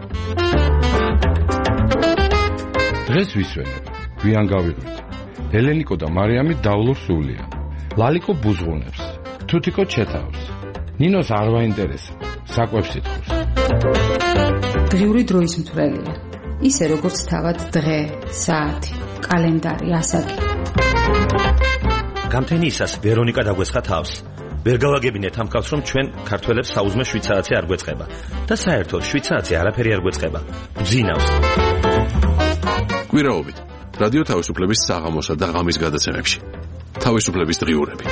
დღეს ვისვენებ, გვიან გავიღვიძ. ელენიკო და მარიამი დავლურ სულია. ლალიკო ბუზღუნებს, თუთიკო ჩეთავს. ნინოს არ ვაინტერესებს, საკვებს ითხოვს. დღიური დროის მთვრელია. ისე როგორც თავად დღე, საათი, კალენდარი, ასაკი. გამთენიისას ვერონიკა დაგვესხა თავს. ვერ გავაგებინეთ ამ კაცს, რომ ჩვენ ქართველებს საუზმე შვიცარაცი არ გვეწყება და საერთოდ შვიცარაცი არაფერი არ გვეწყება. გძინავს. კვირაობით რადიო თავისუფლების საღამოსა და ღამის გადაცემებში. თავისუფლების დღიურები.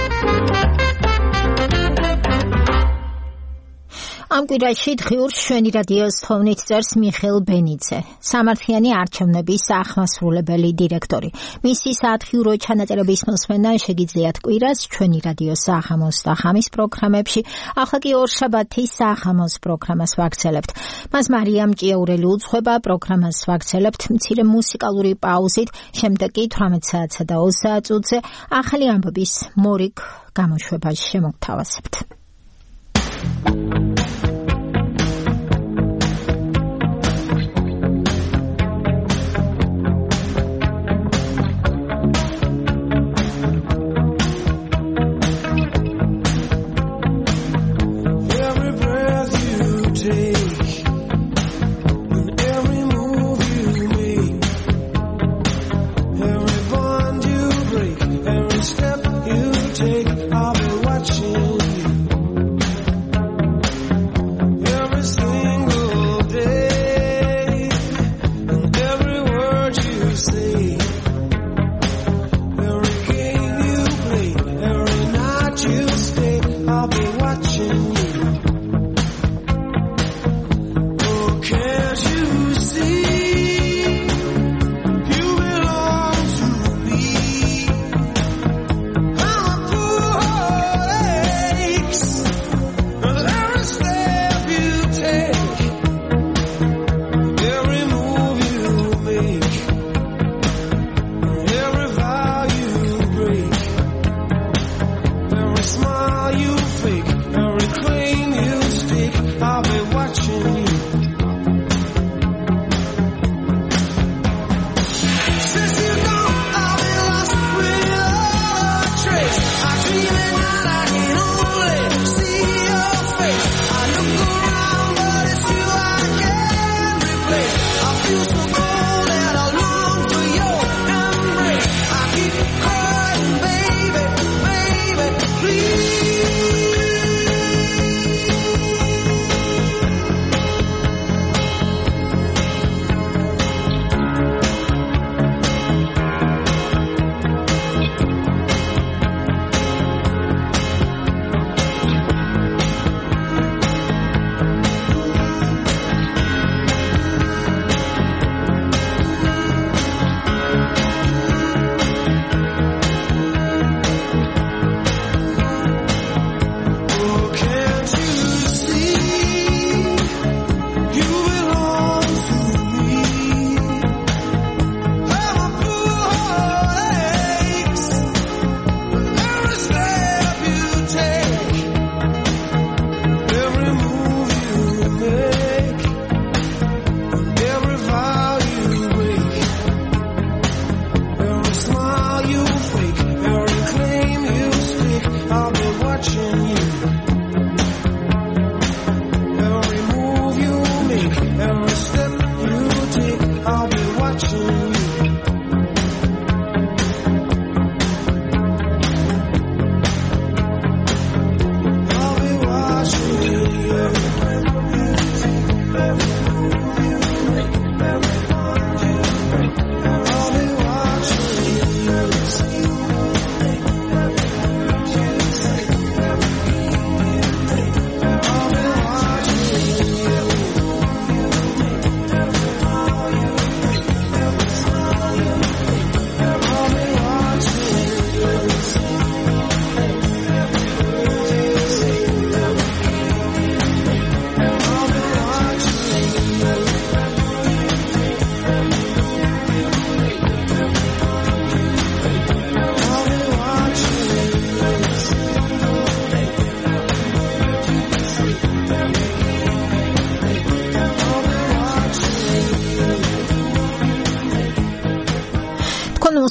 ამ კვირაში დღიურს ჩვენი რადიოს თხოვნით წერს მიხეილ ბენიძე, სამართლიანი არჩევნების აღმასრულებელი დირექტორი. მისი საათხიურო ჩანაწერების მოსმენა შეგიძლიათ კვირას ჩვენი რადიოს საღამოს და ღამის პროგრამებში, ახლა კი ორშაბათის საღამოს პროგრამას ვაგრძელებთ. მას მარიამ ჭიაურელი უძღვება, პროგრამას ვაგრძელებთ მცირე მუსიკალური პაუზით, შემდეგ კი თვრამეტ საათსა და ოცდაათ წუთზე ახალი ამბების მორიგ გამოშვებას შემოგთავაზებთ.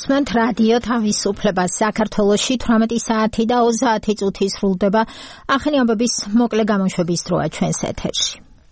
გულისხმობთ რადიო თავისუფლებას. საქართველოში თვრამეტი საათი და ოცდაათი წუთი სრულდება. ახალი ამბების მოკლე გამოშვების დროა ჩვენს ეთერში.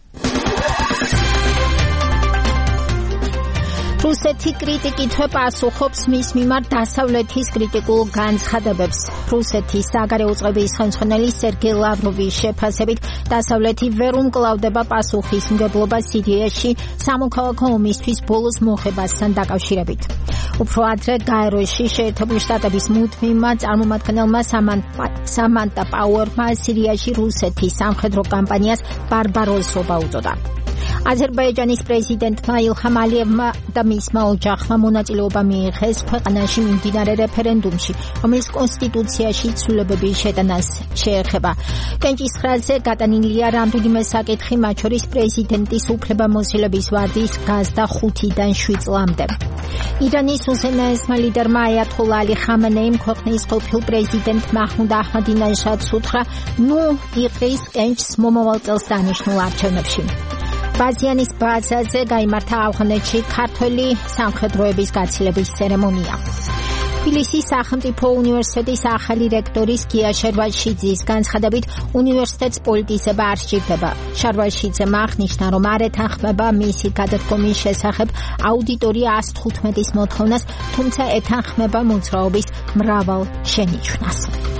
რუსეთი კრიტიკით პასუხობს მის მიმართ დასავლეთის კრიტიკულ განცხადებებს. რუსეთის საგარეო წყობის ხელმძღვანელი სერგეი ლავროვის შეფასებით დასავლეთი ვერ უმკლავდება პასუხისმგებლობას სირიაში სამოქალაქო ომისთვის ბოლოს მოხებასთან დაკავშირებით. უფრო ადრე გაეროში შეერთებული შტატების მუდმივმა წარმომადგენელმა სამანტა პაუერმა სირიაში რუსეთის სამხედრო კამპანიას ბარბაროსობა უწოდა. აზერბაიჯანის პრეზიდენტმა ილჰამ ალიევმა და მისმა ოჯახმა მონაწილეობა მიიღეს ქვეყანაში მიმდინარე რეფერენდუმში, რომელიც კონსტიტუციაში ცვლილებების შეტანას შეეხება. კენჭისყრაზე გატანილია რამდენიმე საკითხი, მათ შორის პრეზიდენტის უფლებამოსილების ვადის გაზდა ხუთიდან შვიდ წლამდე. ირანის უზენაესმა ლიდერმა აიათოლა ალი ხამენეიმ ქვეყნის ყოფილ პრეზიდენტ მაჰმუდ აჰმადინეჟადს უთხრა, ნუ იყრის კენჭს მომავალ წელს დანიშნულ არჩევნებში. ბაზიანის ბაზაზე გაიმართა ავღანეთში ქართველი სამხედროების გაცილების ცერემონია. თბილისის სახელმწიფო უნივერსიტეტის ახალი რექტორის გია შერვაშიძის განცხადებით უნივერსიტეტს პოლიტიზება არ სჭირდება. შარვაშიძემ აღნიშნა, რომ არ ეთანხმება მისი გადადგომის შესახებ აუდიტორია ას თხუთმეტის მოთხოვნას, თუმცა ეთანხმება მოძრაობის მრავალ შენიშვნას.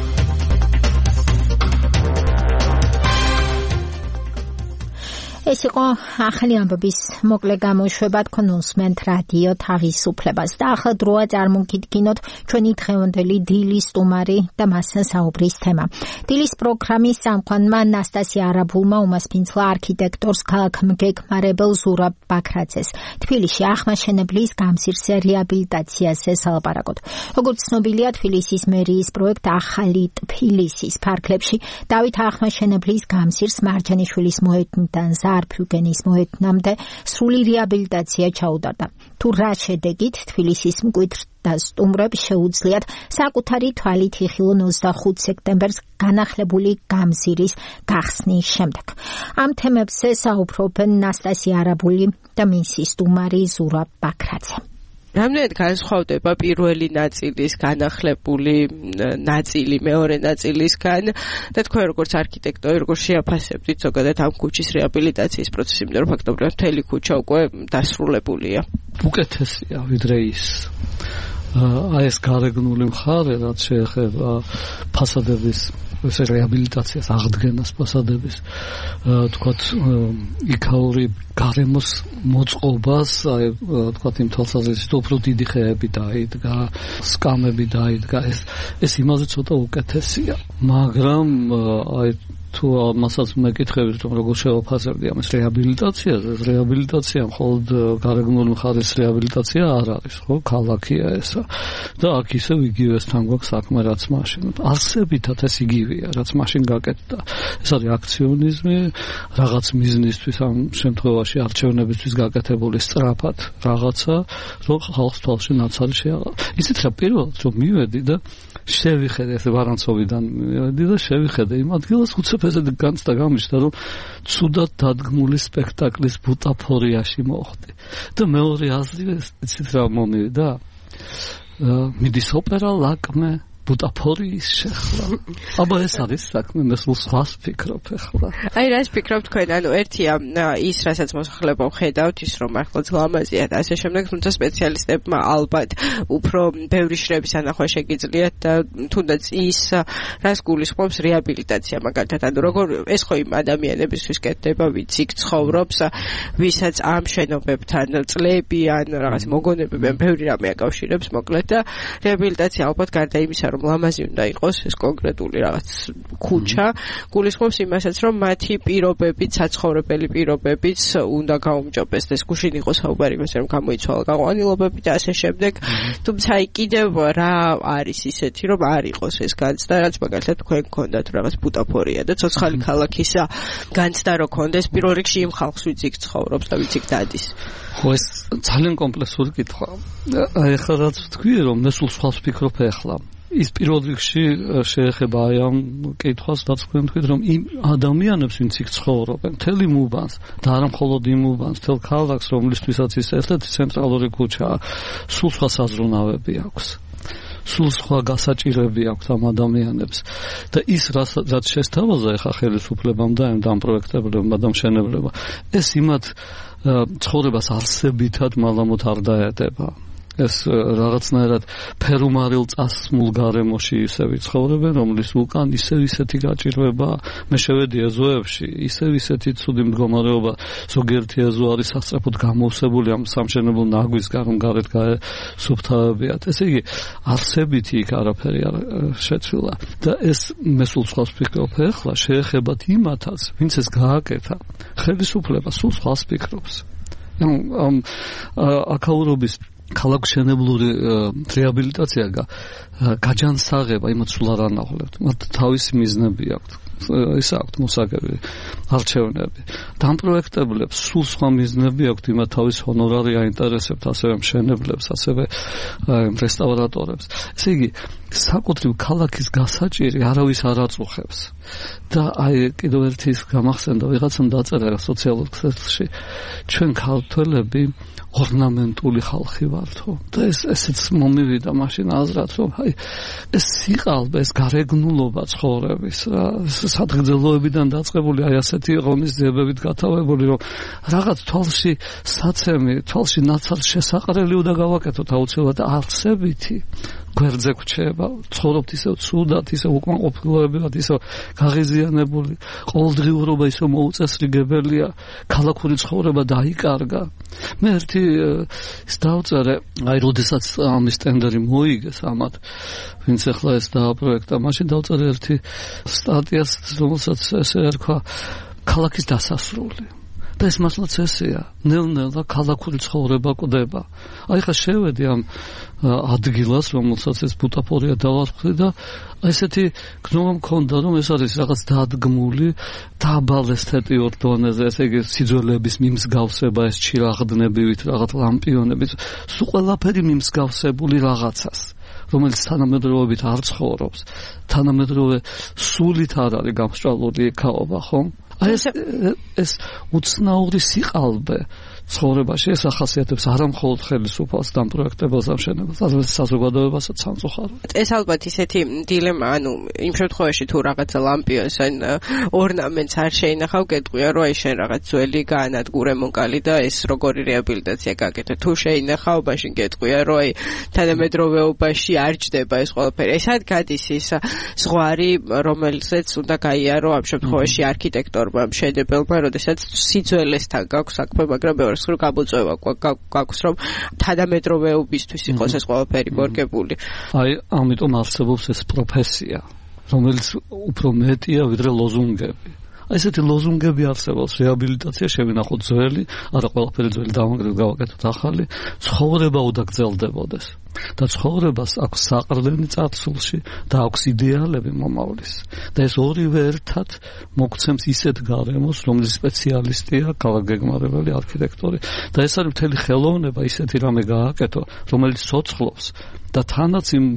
ეს იყო ახალი ამბების მოკლე გამოშვება, თქვენ უსმენთ რადიო თავისუფლებას და ახლა დროა წარმოგიდგინოთ ჩვენი დღევანდელი დილის სტუმარი და მასთან საუბრის თემა. დილის პროგრამის სამყარომა ნასტასია არაბულმა უმასპინძლა არქიტექტორს ქალაქმგეგმარებელ ზურაბ ბაქრაძეს თბილისში აღმაშენებლის გამზირზე რეაბილიტაციაზე სალაპარაკოთ. როგორც ცნობილია, თბილისის მერიის პროექტ ახალი თბილისის ფარგლებში დავით აღმაშენებლის გამზირს მარჯანიშვილის მოედნიდან არფიუგენის მოედნამდე სრული რეაბილიტაცია ჩაუტარდა. თუ რა შედეგით თბილისის მკვიდრ და სტუმრებს შეუძლიათ საკუთარი თვალით იხილონ ოცდახუთ სექტემბერს განახლებული გამზირის გახსნის შემდეგ. ამ თემებზე საუბრობენ ნასტასია არაბული და მისი სტუმარი ზურაბ ბაქრაძე. რამდენად განსხვავდება პირველი ნაწილის განახლებული ნაწილი მეორე ნაწილისგან და თქვენ როგორც არქიტექტორი როგორ შეაფასებთ ზოგადად ამ ქუჩის რეაბილიტაციის პროცესი, იმიტომ რომ ფაქტობრივად მთელი ქუჩა უკვე დასრულებულია. უკეთესია ვიდრე ის. აი ეს გარეგნული მხარე, რაც შეეხება ფასადების ეს რეაბილიტაციას, აღდგენას ფასადების, თქვათ, იქაური გარემოს მოწყობას, აი თქვათ იმ თვალსაზრისით უფრო დიდი ხეები დაიდგა, სკამები დაიდგა, ეს ეს იმაზე ცოტა უკეთესია, მაგრამ აი თუ მასაც მეკითხებით, რომ როგორ შევაფასებდი ამის რეაბილიტაციაზე, ეს რეაბილიტაცია მხოლოდ გარეგნული მხარის რეაბილიტაცია არ არის, ხო, ქალაქია ესა. და აქ ისევ იგივესთან გვაქვს საქმე, რაც მაშინ. არსებითად ეს იგივეა, რაც მაშინ გაკეთდა. ეს არის აქციონიზმი, რაღაც მიზნისთვის, ამ შემთხვევაში არჩევნებისთვის გაკეთებული სწრაფად რაღაცა, რომ ხალხს თვალში ნაცარი შეაყო. ისეთ რა პირველად რომ მივედი და შევიხედე ეს ვარანცოვიდან მივედი და შევიხედე იმ ადგილას უცებ ესეთი განცდა გამიშთა, რომ ცუდად დადგმული სპექტაკლის ბუტაფორიაში მოხდი. და მეორე აზრი იცით რა მომივიდა? მიდის ოპერა ლაკმე ბუტაფორიის შეხლა. აბა ეს არის საქმე, მე სულ სხვას ვფიქრობ ახლა. აი რას ფიქრობ თქვენ? ანუ ერთია ის, რასაც მოსახლეობა ხედავთ, ის რომ ახლა ლამაზია და ასე შემდეგ, თუმცა სპეციალისტებმა ალბათ უფრო ბევრი შრების ანახვა შეგიძლიათ და თუნდაც ის, რას გულისხმობს რეაბილიტაცია, მაგალითად, ანუ როგორ ეს ხო იმ ადამიანებისთვის კეთდება, ვინც იქ ცხოვრობს, ვისაც ამ შენობებთან წლები ან რაღაც მოგონებები, ბევრი რამე აკავშირებს, მოკლედ და რეაბილიტაცია ალბათ გარდა იმისა, რომ ლამაზი უნდა იყოს ეს კონკრეტული რაღაც ქუჩა, გულისხმობს იმასაც, რომ მათი პირობებიც, საცხოვრებელი პირობებიც უნდა გაუმჯობესდეს. გუშინ იყო საუბარი იმაზე, რომ გამოიცვალა გაყვანილობები და ასე შემდეგ. თუმცა აი კიდევ რა არის ისეთი, რომ არ იყოს ეს განცდა, რაც მაგალითად თქვენ გქონდათ რაღაც ბუტაფორია და ცოცხალი ქალაქის განცდა რო ქონდეს, პირველ რიგში იმ ხალხს, ვინც იქ ცხოვრობს და ვინც იქ დადის. ხო, ეს ძალიან კომპლექსური კითხვა. აი ახლა რაც ვთქვი, რომ მე სულ სხვას ვფიქრობ ახლა. ის პირველ რიგში შეეხება აი ამ კითხვას, რაც თქვენ თქვით, რომ იმ ადამიანებს, ვინც იქ ცხოვრობენ, მთელი მუბანს და არა მხოლოდ იმ მუბანს, მთელ ქალაქს, რომლისთვისაც ის ერთ-ერთი ცენტრალური ქუჩაა, სულ სხვა საზრუნავები აქვს. სულ სხვა გასაჭირები აქვს ამ ადამიანებს და ის რაც შესთავაზა ეხა ხელისუფლებამ და ამ პროექტებლებმა და მშენებლებმა, ეს იმათ ცხოვრებას არსებითად მალამოთ არ დაეტება. ეს რაღაცნაირად ფერუმარილ წასმულ გარემოში ისევ ცხოვრობენ, რომლის უკან ისევ ისეთი გაჭირვება, მე შევედი ეზოებში, ისევ ისეთი ცუდი მდგომარეობა, ზოგიერთი ეზო არის სასწრაფოდ გამოვსებული ამ სამშენებლო ნაგვისგან, რომ გარეთ გაესუფთავებიათ. ესე იგი, არსებითი იქ არაფერი არ შეცვლილა და ეს მე სულ სხვას ვფიქრობ ახლა, შეეხებათ იმათაც, ვინც ეს გააკეთა. ხელისუფლება სულ სხვას ფიქრობს. ამ აკაურობის ქალაქშენებლური რეაბილიტაცია გაჯანსაღება იმათ სულ არ ანახულებთ. მათ თავისი მიზნები აქვთ. ის აქვთ მოსაგები, არჩევნები. და ამ პროექტებლებს სულ სხვა მიზნები აქვთ, იმათ თავის ჰონორარი აინტერესებთ, ასევე მშენებლებს, ასევე რესტავრატორებს. ესე იგი, საკუთრივ ქალაქის გასაჭირი არავის არ აწუხებს. და აი კიდევ ერთი ის გამახსენდა, ვიღაცამ დაწერა სოციალურ ქსელში, ჩვენ ქართველები ორნამენტული ხალხი ვართ, ხო? და ეს ესეც მომივიდა მაშინ აზრად, რომ აი ეს სიყალბე, ეს გარეგნულობა ცხოვრების, სადღეგრძელოებიდან დაწყებული აი ასეთი ღონისძიებებით გათავებული, რომ რაღაც თვალში საცემი, თვალში ნაცარ შესაყრელი უნდა გავაკეთოთ აუცილებლად არსებითი გვერდზე გვჩება, ცხოვრობთ ისევ ცუდად, ისევ უკმაყოფილოებად, ისევ გაღიზიანებული, ყოველდღიურობა ისევ მოუწესრიგებელია, ქალაქური ცხოვრება დაიკარგა. მე ერთი ის დავწერე, აი როდესაც ამის ტენდერი მოიგეს ამათ, ვინც ახლა ეს დააპროექტა, მაშინ დავწერე ერთი სტატიას, რომელსაც ესე ერქვა ქალაქის დასასრული. და ეს მართლაც ესეა, ნელ-ნელა ქალაქური ცხოვრება კვდება. აი ხა შევედი ამ ადგილას, რომელსაც ეს ბუტაფორია დავარქვი და ესეთი გზნობა მქონდა, რომ ეს არის რაღაც დადგმული დაბალ ესთეტიურ დონეზე, ესე იგი სიძველეების მიმსგავსება, ეს ჩირაღდნებივით, რაღაც ლამპიონებით, სულ ყველაფერი მიმსგავსებული რაღაცას, რომელიც თანამედროვეობით არ ცხოვრობს, თანამედროვე სულით არ არის გამსჭვალული ქაობა, ხო? აი ეს ეს უცნაური სიყალბე ცხოვრებაში ეს ახასიათებს არა მხოლოდ ხელისუფალს და პროექტებელს ამშენებელს, არამედ საზოგადოებასაც სამწუხაროდ. ეს ალბათ ისეთი დილემა, ანუ იმ შემთხვევაში თუ რაღაცა ლამპიონს ან ორნამენტს არ შეინახავ, გეტყვია, რომ აი შენ რაღაც ძველი გაანადგურე მონკალი და ეს როგორი რეაბილიტაცია გაკეთე. თუ შეინახავ, მაშინ გეტყვია, რომ აი თანამედროვეობაში არ ჯდება ეს ყველაფერი. ეს სად გადის ის ზღვარი, რომელზეც უნდა გაიარო ამ შემთხვევაში არქიტექტორმა, მშენებელმა, როდესაც სიძველესთან გაქვს საქმე, მაგრამ მეორე რომ გამოწვევა გაქვს, რომ თანამედროვეობისთვის იყოს ეს ყველაფერი მორგებული. აი, ამიტომ არსებობს ეს პროფესია, რომელიც უფრო მეტია ვიდრე ლოზუნგები. აი ესეთი ლოზუნგები არსებობს, რეაბილიტაცია შევინახოთ ძველი, არა ყველაფერი ძველი დავანგრევთ, გავაკეთოთ ახალი, ცხოვრება უნდა გრძელდებოდეს. და ცხოვრებას აქვს საყრდენი წარსულში და აქვს იდეალები მომავლის. და ეს ორივე ერთად მოგცემს ისეთ გარემოს, რომლის სპეციალისტია ქალაქგეგმარებელი არქიტექტორი. და ეს არის მთელი ხელოვნება ისეთი რამე გააკეთო, რომელიც ცოცხლობს და თანაც იმ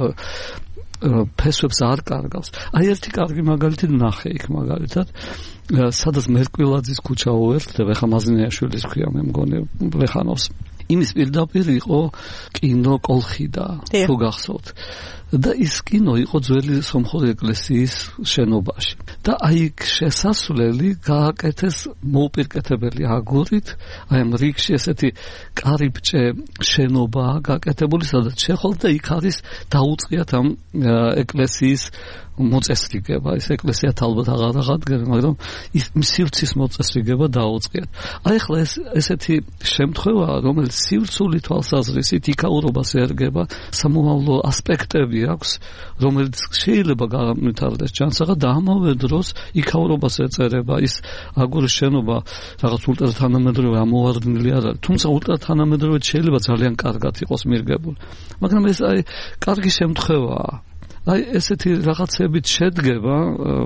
ფესვებს არ კარგავს. აი ერთი კარგი მაგალითი ნახე იქ მაგალითად, სადაც მერკვილაძის ქუჩა უერთდება, ხა მაზნიაშვილის ქვია მე მგონი ლეხანოვს. იმის პირდაპირ იყო კინო კოლხიდა, თუ გახსოვთ. და ის კინო იყო ძველი სომხური ეკლესიის შენობაში. და აი შესასვლელი გააკეთეს მოუპირკეთებელი აგურით, აი ამ რიგში ესეთი კარიბჭე შენობაა გაკეთებული, სადაც შეხვალ და იქ არის დაუწყიათ ამ ეკლესიის მოწესრიგება. ეს ეკლესია ალბათ აღარ აღადგენ, მაგრამ ის სივრცის მოწესრიგება დაუწყიათ. აი ახლა ეს ესეთი შემთხვევაა, რომელიც სივრცული თვალსაზრისით იქაურობას ერგება, სამომავლო ასპექტები აქვს, რომელიც შეიძლება განვითარდეს ჯანსაღად და ამავე დროს იქაურობას ეწერება. ის აგურის შენობა რაღაც ულტრათანამედროვე ამოვარდნილი არ არის, თუმცა ულტრათანამედროვე შეიძლება ძალიან კარგად იყოს მირგებული. მაგრამ ეს აი კარგი შემთხვევაა. აი ესეთი რაღაცებით შედგება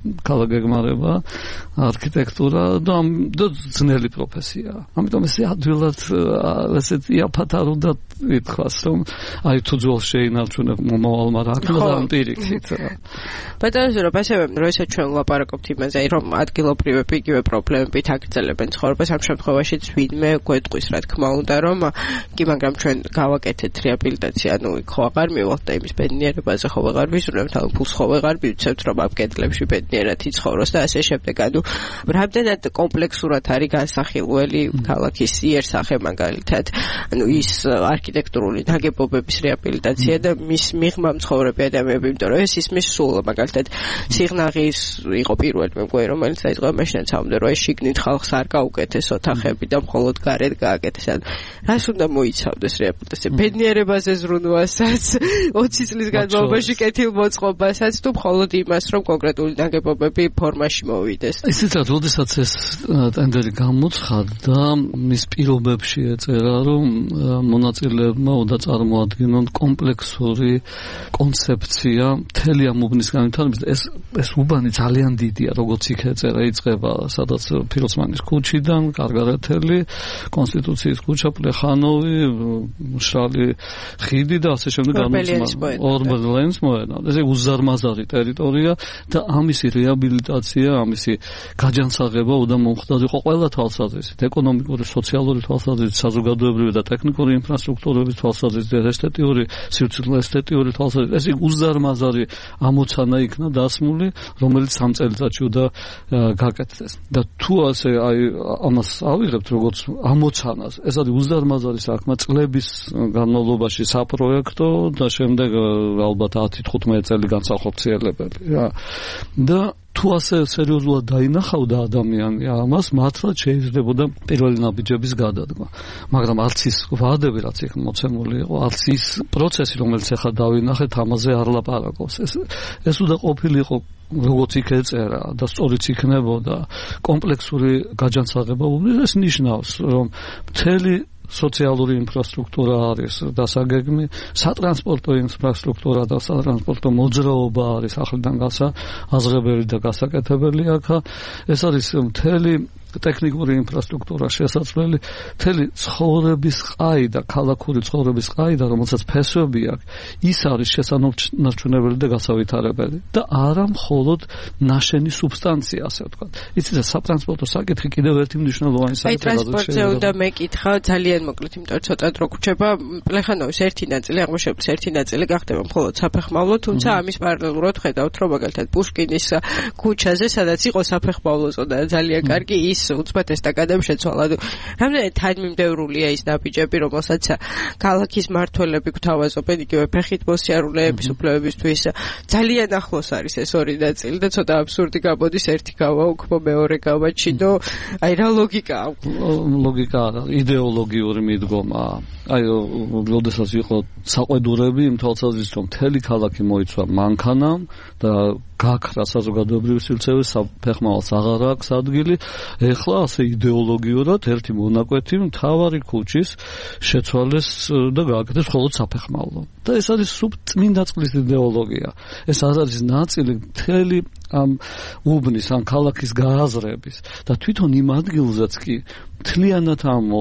ქალაქგეგმარება, არქიტექტურა და და ძნელი პროფესია. ამიტომ ეს ადვილად ესეთ იაფათარ უნდა ითქვას, რომ აი თუ ძველს შეინარჩუნებ მომავალმა რა ქნა და პირიქით. ბატონო, ასევე როდესაც ჩვენ ვლაპარაკობთ იმაზე, რომ ადგილობრივები იგივე პრობლემებით აგრძელებენ ცხოვრებას, ამ შემთხვევაშიც ვინმე გვეტყვის, რა თქმა უნდა, რომ კი, მაგრამ ჩვენ გავაკეთეთ რეაბილიტაცია, ანუ იქ ხო აღარ მივალთ და იმის ბედნიერებაზე ხო ვეღარ ვიზრუნებთ, ანუ ფულს ხო ვეღარ მივცემთ, რომ ამ კედლებში ბედნიერად იცხოვროს და ასე შემდეგ. ანუ რამდენად კომპლექსურად არის განსახილველი ქალაქის იერსახე მაგალითად, ანუ ის არქიტექტურული ნაგებობების რეაბილიტაცია და მის მიღმა მცხოვრები ადამიანები, იმიტომ რომ ეს ისმის სულ მაგალითად სიღნაღის იყო პირველი მეგობრი, რომელიც დაიწყო მაშინაც ამბობდა, რომ ეს შიგნით ხალხს არ გაუკეთეს ოთახები და მხოლოდ გარეთ გააკეთეს. ანუ რას უნდა მოიცავდეს რეაბილიტაცია? ბედნიერებაზე ზრუნვასაც, ოცი წლის განმავლობაში კეთილმოწყობასაც თუ მხოლოდ იმას, რომ კონკრეტული ნაგებობები ფორმაში მოვიდეს. ისიც როდესაც ეს ტენდერი გამოცხადდა, მის პირობებში ეწერა, რომ მონაწილეებმა უნდა წარმოადგინონ კომპლექსური კონცეფცია მთელი ამ უბნის განვითარების. ეს ეს უბანი ძალიან დიდია, როგორც იქ ეწერა, იწყება სადაც ფიროსმანის ქუჩიდან, კარგარეთელი, კონსტიტუციის ქუჩა, პლეხანოვი, მშრალი ხიდი და ასე შემდეგ ორბელიანის მოედანი. ეს უზარმაზარი ტერიტორია და ამისი რეაბილიტაცია, ამისი გაჯანსაღება უნდა მომხდარიყო ყველა თვალსაზრისით, ეკონომიკური, სოციალური თვალსაზრისით, საზოგადოებრივი და ტექნიკური ინფრასტრუქტურების თვალსაზრისით, ესთეტიური, სივრცილე ესთეტიური თვალსაზრისით. ეს უზარმაზარი ამოცანა იქნა დასმული, რომელიც სამ წელიწადში უნდა გაკეთდეს. და თუ ასე აი ამას ავიღებთ როგორც ამოცანას, ეს არის უზარმაზარი საქმე, წლების განმავლობაში საპროექტო და შემდეგ ალბათ ათი თხუთმეტი წელი განსახორციელებელი. და თუ ასე სერიოზულად დაინახავდა ადამიანი ამას, მართლაც შეიძლებოდა პირველი ნაბიჯების გადადგმა. მაგრამ არც ის ვადები, რაც იქ მოცემული იყო, არც ის პროცესი, რომელიც ახლა დავინახეთ, ამაზე არ ლაპარაკობს. ეს ეს უნდა ყოფილიყო როგორც იქ ეწერა და სწორიც იქნებოდა კომპლექსური გაჯანსაღება. ეს ნიშნავს, რომ მთელი სოციალური ინფრასტრუქტურა არის დასაგეგმი, სატრანსპორტო ინფრასტრუქტურა და სატრანსპორტო მოძრაობა არის ახლიდან გასაზღვრებელი და გასაკეთებელი აქა. ეს არის მთელი ტექნიკური ინფრასტრუქტურა შესაძლებელი, მთელი ცხოვრების ყაიდა, ქალაქური ცხოვრების ყაიდა, რომელსაც ფესვები აქვს, ის არის შესანარჩუნებელი და გასავითარებელი და არა მხოლოდ ნაშენი სუბსტანცია, ასე ვთქვათ. იცით, სატრანსპორტო საკითხი კიდევ ერთი მნიშვნელოვანი საკითხია. აი, ტრანსპორტზე უნდა მეკითხა ძალიან მოკლედ, იმიტომ რომ ცოტა დრო გრჩება. პლეხანოვის ერთი ნაწილი, აღმოჩენების ერთი ნაწილი გახდება მხოლოდ საფეხმავლო, თუმცა ამის პარალელურად ხედავთ, რომ მაგალითად პუშკინის ქუჩაზე, სადაც იყო საფეხმავლო ზონა, ძალიან კარგი ის უცბად ესტაკადებს შეცვალა. რამდენად თანმიმდევრულია ის ნაბიჯები, რომელსაც ქალაქის მმართველები გვთავაზობენ იგივე ფეხით მოსიარულეების უფლებებისთვის. ძალიან ახლოს არის ეს ორი ნაწილი და ცოტა აბსურდი გამოდის, ერთი გავა უკმო, მეორე გავაჩინო. აი რა ლოგიკა აქვს? ლოგიკა არა, იდეოლოგიური მიდგომა. აი, როდესაც იყო საყვედურები, იმ თვალსაზრისით, რომ მთელი ქალაქი მოიცვა მანქანამ და გაქრა საზოგადოებრივი სივრცეების საფეხმავლოს აღარ აქვს ადგილი. ეხლა ასე იდეოლოგიურად ერთი მონაკვეთი მთავარი ქუჩის შეცვალეს და გააკეთეს მხოლოდ საფეხმავლო. და ეს არის სუბწმინდა წყლის იდეოლოგია. ეს არ არის ნაწილი მთელი ამ უბნის, ამ ქალაქის გააზრების და თვითონ იმ ადგილზეც კი მთლიანად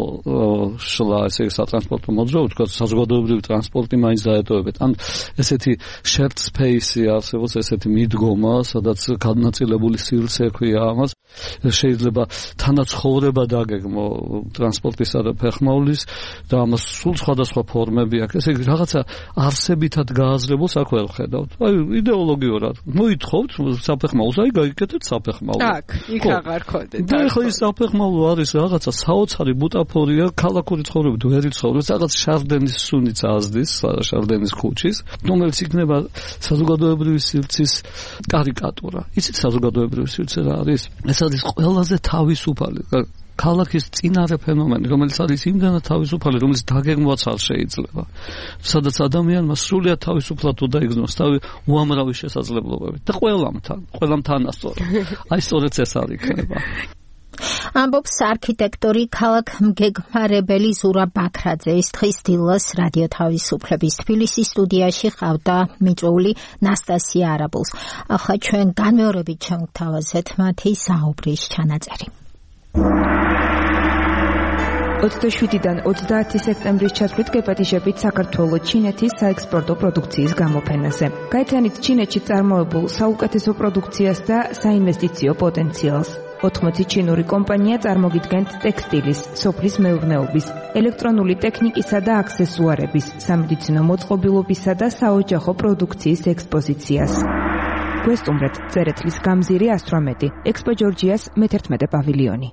ამოშლა ესე სატრანსპორტო მოძრაობა, თქვა საზოგადოებრივი ტრანსპორტი მაინც დაეტოვებათ. ან ესეთი shared space-ი არსებობს, ესეთი მიდგომა, სადაც გადანაწილებული სივრცე ქვია ამას. შეიძლება თანაცხოვრება დაგეგმო ტრანსპორტისა და ფეხმავლის და ამას სულ სხვადასხვა ფორმები აქვს. ესე იგი რაღაცა არსებითად გააზრებულს აქ ვერ ხედავთ. აი იდეოლოგიურად მოითხოვთ საფეხმავლოს, აი გაიკეთეთ საფეხმავლო. აქ, იქ აღარ ხოდეთ. და ახლა ის საფეხმავლო არის რაღაცა საოცარი ბუტაფორია, ქალაქური ცხოვრებით ვერ იცხოვრებს, რაღაც შარდენის სუნიც აზდის, შარდენის ქუჩის, რომელიც იქნება საზოგადოებრივი სივრცის კარიკატურა. იცით საზოგადოებრივი სივრცე რა არის? ეს არის ყველაზე თავისუფალი ქალაქის წინარე ფენომენი, რომელიც არის იმდანაც თავისუფალი, რომელიც დაგეგმვაც არ შეიძლება. სადაც ადამიანმა სრულიად თავისუფლად უნდა იგრძნოს თავი უამრავი შესაძლებლობებით და ყველამთან, ყველამ თანასწორად. აი სწორედ ეს არის იქნება. ამბობს არქიტექტორი ქალაქ მგეგმარებელი ზურაბ ბაქრაძე. ის დღის დილას რადიო თავისუფლების თბილისის სტუდიაში ყავდა მიწვეული ნასტასია არაბულს. ახლა ჩვენ განმეორებით ჩავთავაზეთ მათი საუბრის ჩანაწერი. ოცდაშვიდიდან ოცდაათი სექტემბრის ჩათვლით გეპატიჟებით საქართველოს ჩინეთის საექსპორტო პროდუქციის გამოფენაზე. გაერთიანით ჩინეთში წარმოებულ საუკეთესო პროდუქციას და საინვესტიციო პოტენციალს. ოთხმოცი ჩინური კომპანია წარმოგიდგენთ ტექსტილის, სოფლის მეურნეობის, ელექტრონული ტექნიკისა და აქსესუარების, სამედიცინო მოწყობილობისა და საოჯახო პროდუქციის ექსპოზიციას. გვესტუმრეთ წერეთლის გამზირი ასტრომეტი, ექსპო ჯორჯიას მეთერთმეტე პავილიონი.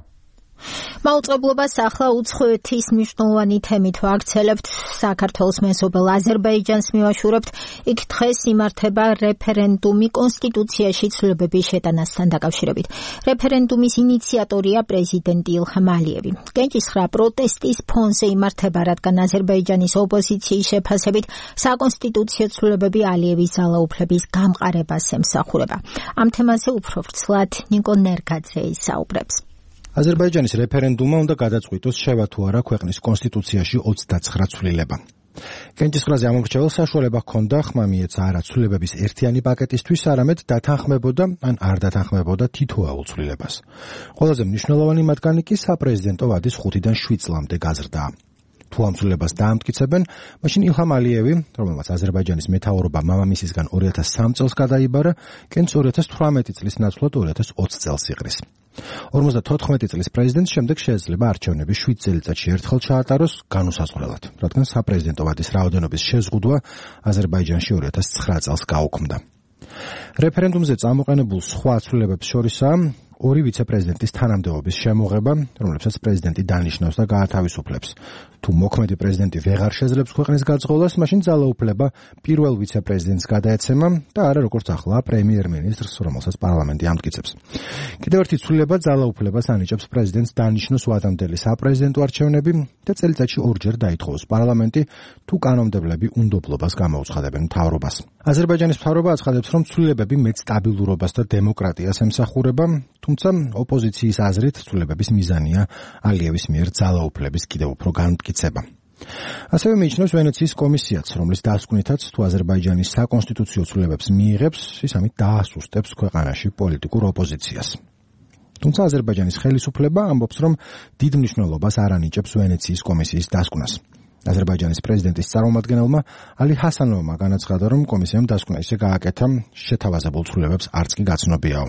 მაუწყებლობას ახლა უცხოეთის მნიშვნელოვანი თემით ვაქცელებთ. საქართველოს მეზობელ აზერბაიჯანს მივაშურებთ. იქ დღეს იმართება რეფერენდუმი კონსტიტუციაში ცვლილებების შეტანასთან დაკავშირებით. რეფერენდუმის ინიციატორია პრეზიდენტი ილჰამ ალიევი. კენჭისხრა პროტესტის ფონზე იმართება, რადგან აზერბაიჯანის ოპოზიციის შეფასებით საკონსტიტუციო ცვლილებები ალიევის ძალაუფლების გამყარებას ემსახურება. ამ თემაზე უფრო ვრცლად ნიკო ნერგაძე ისაუბრებს. აზერბაიჯანის რეფერენდუმმა უნდა გადაწყვიტოს შევა თუ არა ქვეყნის კონსტიტუციაში ოცდაცხრა ცვლილება. კენჭისყრაზე ამორჩეულ საშუალება ჰქონდა ხმა მიეცა არა ცვლილებების ერთიანი პაკეტისთვის, არამედ დათანხმებოდა ან არ დათანხმებოდა თითოეულ ცვლილებას. ყველაზე მნიშვნელოვანი მათგანი კი საპრეზიდენტო ვადის ხუთიდან შვიდ წლამდე გაზრდაა. თუ ამ ცვლილებას დაამტკიცებენ, მაშინ ილჰამ ალიევი, რომელმაც აზერბაიჯანის მეთაურობა მამამისისგან ორი ათას სამი წელს გადაიბარა, კენჭს ორი ათას თვრამეტი წლის ნაცვლად ორი ათას ოცი წელს იყრის. ორმოცდათოთხმეტი წლის პრეზიდენტს შემდეგ შეეძლება არჩევნები შვიდ წელიწადში ერთხელ ჩაატაროს განუსაზღვრელად, რადგან საპრეზიდენტო ვადის რაოდენობის შეზღუდვა აზერბაიჯანში ორი ათას ცხრა წელს გაუქმდა. რეფერენდუმზე წამოყენებულ სხვა ცვლილებებს შორისაა ორი ვიცე-პრეზიდენტის თანამდებობის შემოღება, რომლებსაც პრეზიდენტი დანიშნავს და გაათავისუფლებს. თუ მოქმედი პრეზიდენტი ვეღარ შეძლებს ქვეყნის გაძღოლას, მაშინ ძალაუფლება პირველ ვიცე-პრეზიდენტს გადაეცემა და არა როგორც ახლა პრემიერ-მინისტრს, რომელსაც პარლამენტი ამტკიცებს. კიდევ ერთი ცვლილება ძალაუფლებას ანიჭებს პრეზიდენტს დანიშნოს ვადამდელი საპრეზიდენტო არჩევნები და წელიწადში ორჯერ დაითხოვოს პარლამენტი, თუ კანონმდებლები უნდობლობას გამოუცხადებენ მთავრობას. აზერბაიჯანის მთავრობა აცხადებს, რომ ცვლილებები მეტ სტაბილურობას და დემოკრატიას ემსახურება, თუმცა ოპოზიციის აზრით ცვლილებების მიზანია ალიევის მიერ ძალაუფლების კიდევ უფრო განმტკიცება. ასევე მიიჩნევს ვენეციის კომისიაც, რომლის დასკვნითაც თუ აზერბაიჯანის საკონსტიტუციო ცვლილებებს მიიღებს, ის ამით დაასუსტებს ქვეყანაში პოლიტიკურ ოპოზიციას. თუმცა აზერბაიჯანის ხელისუფლება ამბობს, რომ დიდ მნიშვნელობას არ ანიჭებს ვენეციის კომისიის დასკვნას. აზერბაიჯანის პრეზიდენტის წარმომადგენელმა ალი ჰასანოვმა განაცხადა, რომ კომისიამ დასკვნა ისე გააკეთა, შეთავაზებულ ცვლილებებს არც კი გაცნობიაო.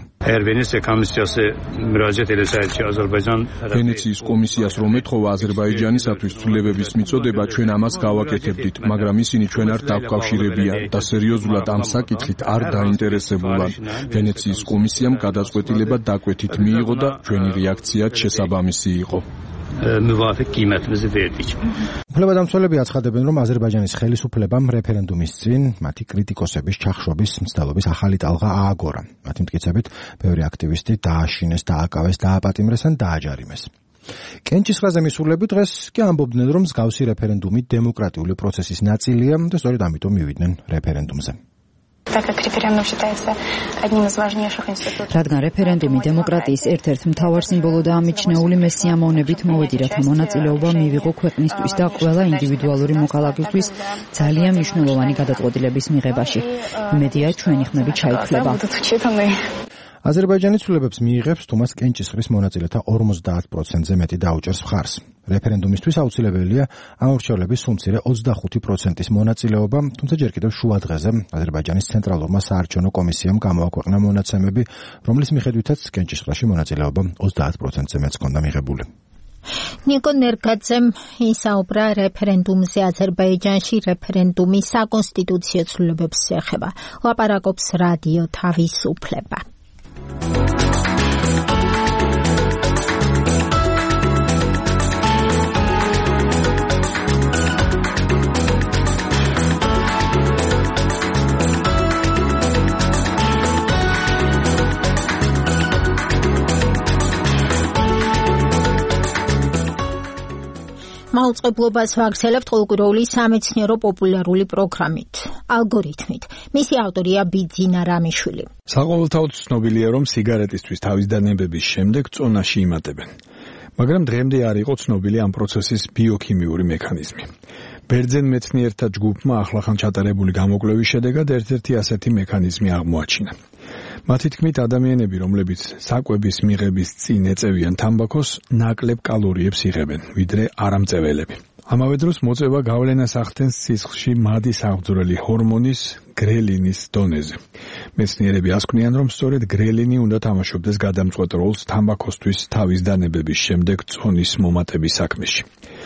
ვენეციის კომისიას რომ ეთხოვა აზერბაიჯანისათვის ცვლილებების მიწოდება, ჩვენ ამას გავაკეთებდით, მაგრამ ისინი ჩვენ არ დავკავშირებიან და სერიოზულად ამ საკითხით არ დაინტერესებულან. ვენეციის კომისიამ გადაწყვეტილება დაკვეთით მიიღო და ჩვენი რეაქციაც შესაბამისი იყო. უფლებადამცველები აცხადებენ, რომ აზერბაიჯანის ხელისუფლებამ რეფერენდუმის წინ მათი კრიტიკოსების ჩახშობის მცდელობის ახალი ტალღა ააგორა. მათი მტკიცებით, ბევრი აქტივისტი დააშინეს, დააკავეს, დააპატიმრეს ან დააჯარიმეს. კენჭისყრაზე მისულები დღეს კი ამბობდნენ, რომ მსგავსი რეფერენდუმი დემოკრატიული პროცესის ნაწილია და სწორედ ამიტომ მივიდნენ რეფერენდუმზე. რადგან რეფერენდუმი დემოკრატიის ერთ-ერთ მთავარ სიმბოლოდაა მიჩნეული, მე სიამოვნებით მოვედი, რათა მონაწილეობა მივიღო ქვეყნისთვის და ყველა ინდივიდუალური მოქალაქისთვის ძალიან მნიშვნელოვანი გადაწყვეტილების მიღებაში. იმედია, ჩვენი ხმები ჩაითვლება. აზერბაიჯანი ცვლილებებს მიიღებს, თუ მას კენჭისყრის მონაწილეთა ორმოცდაათ პროცენტზე მეტი დაუჭერს მხარს. რეფერენდუმისთვის აუცილებელია ამორჩევლების სულ-მცირე ოცდახუთი პროცენტის მონაწილეობა, თუმცა ჯერ კიდევ შუა დღეზე აზერბაიჯანის ცენტრალურმა საარჩევნო კომისიამ გამოაქვეყნა მონაცემები, რომლის მიხედვითაც კენჭისყრაში მონაწილეობა ოცდაათ პროცენტზე მეც ჰქონდა მიღებული. ნიკო ნერგაძემ ისაუბრა რეფერენდუმზე აზერბაიჯანში რეფერენდუმის საკონსტიტუციო ცვლილებებს ეხება. ლაპარაკობს რადიო თავისუფლება. მაუწყებლობას ვაგრძელებთ ყოველკვირეული სამეცნიერო პოპულარული პროგრამით, ალგორითმით. მისი ავტორია ბიძინა რამიშვილი. საყოველთაოდ ცნობილია, რომ სიგარეტისთვის თავის დანებების შემდეგ წონაში იმატებენ. მაგრამ დღემდე არ იყო ცნობილი ამ პროცესის ბიოქიმიური მექანიზმი. ბერძენ მეცნიერთა ჯგუფმა ახლახან ჩატარებული გამოკვლევის შედეგად ერთ-ერთი ასეთი მექანიზმი აღმოაჩინა. მათი თქმით, ადამიანები, რომლებიც საკვების მიღების წინ ეწევიან თამბაქოს, ნაკლებ კალორიებს იღებენ, ვიდრე არამწეველები. ამავე დროს მოწევა გავლენას ახდენს სისხლში მადის აღძვრელი ჰორმონის გრელინის დონეზე. მეცნიერები ასკვნიან, რომ სწორედ გრელინი უნდა თამაშობდეს გადამწყვეტ როლს თამბაქოსთვის თავის დანებების შემდეგ წონის მომატების საქმეში.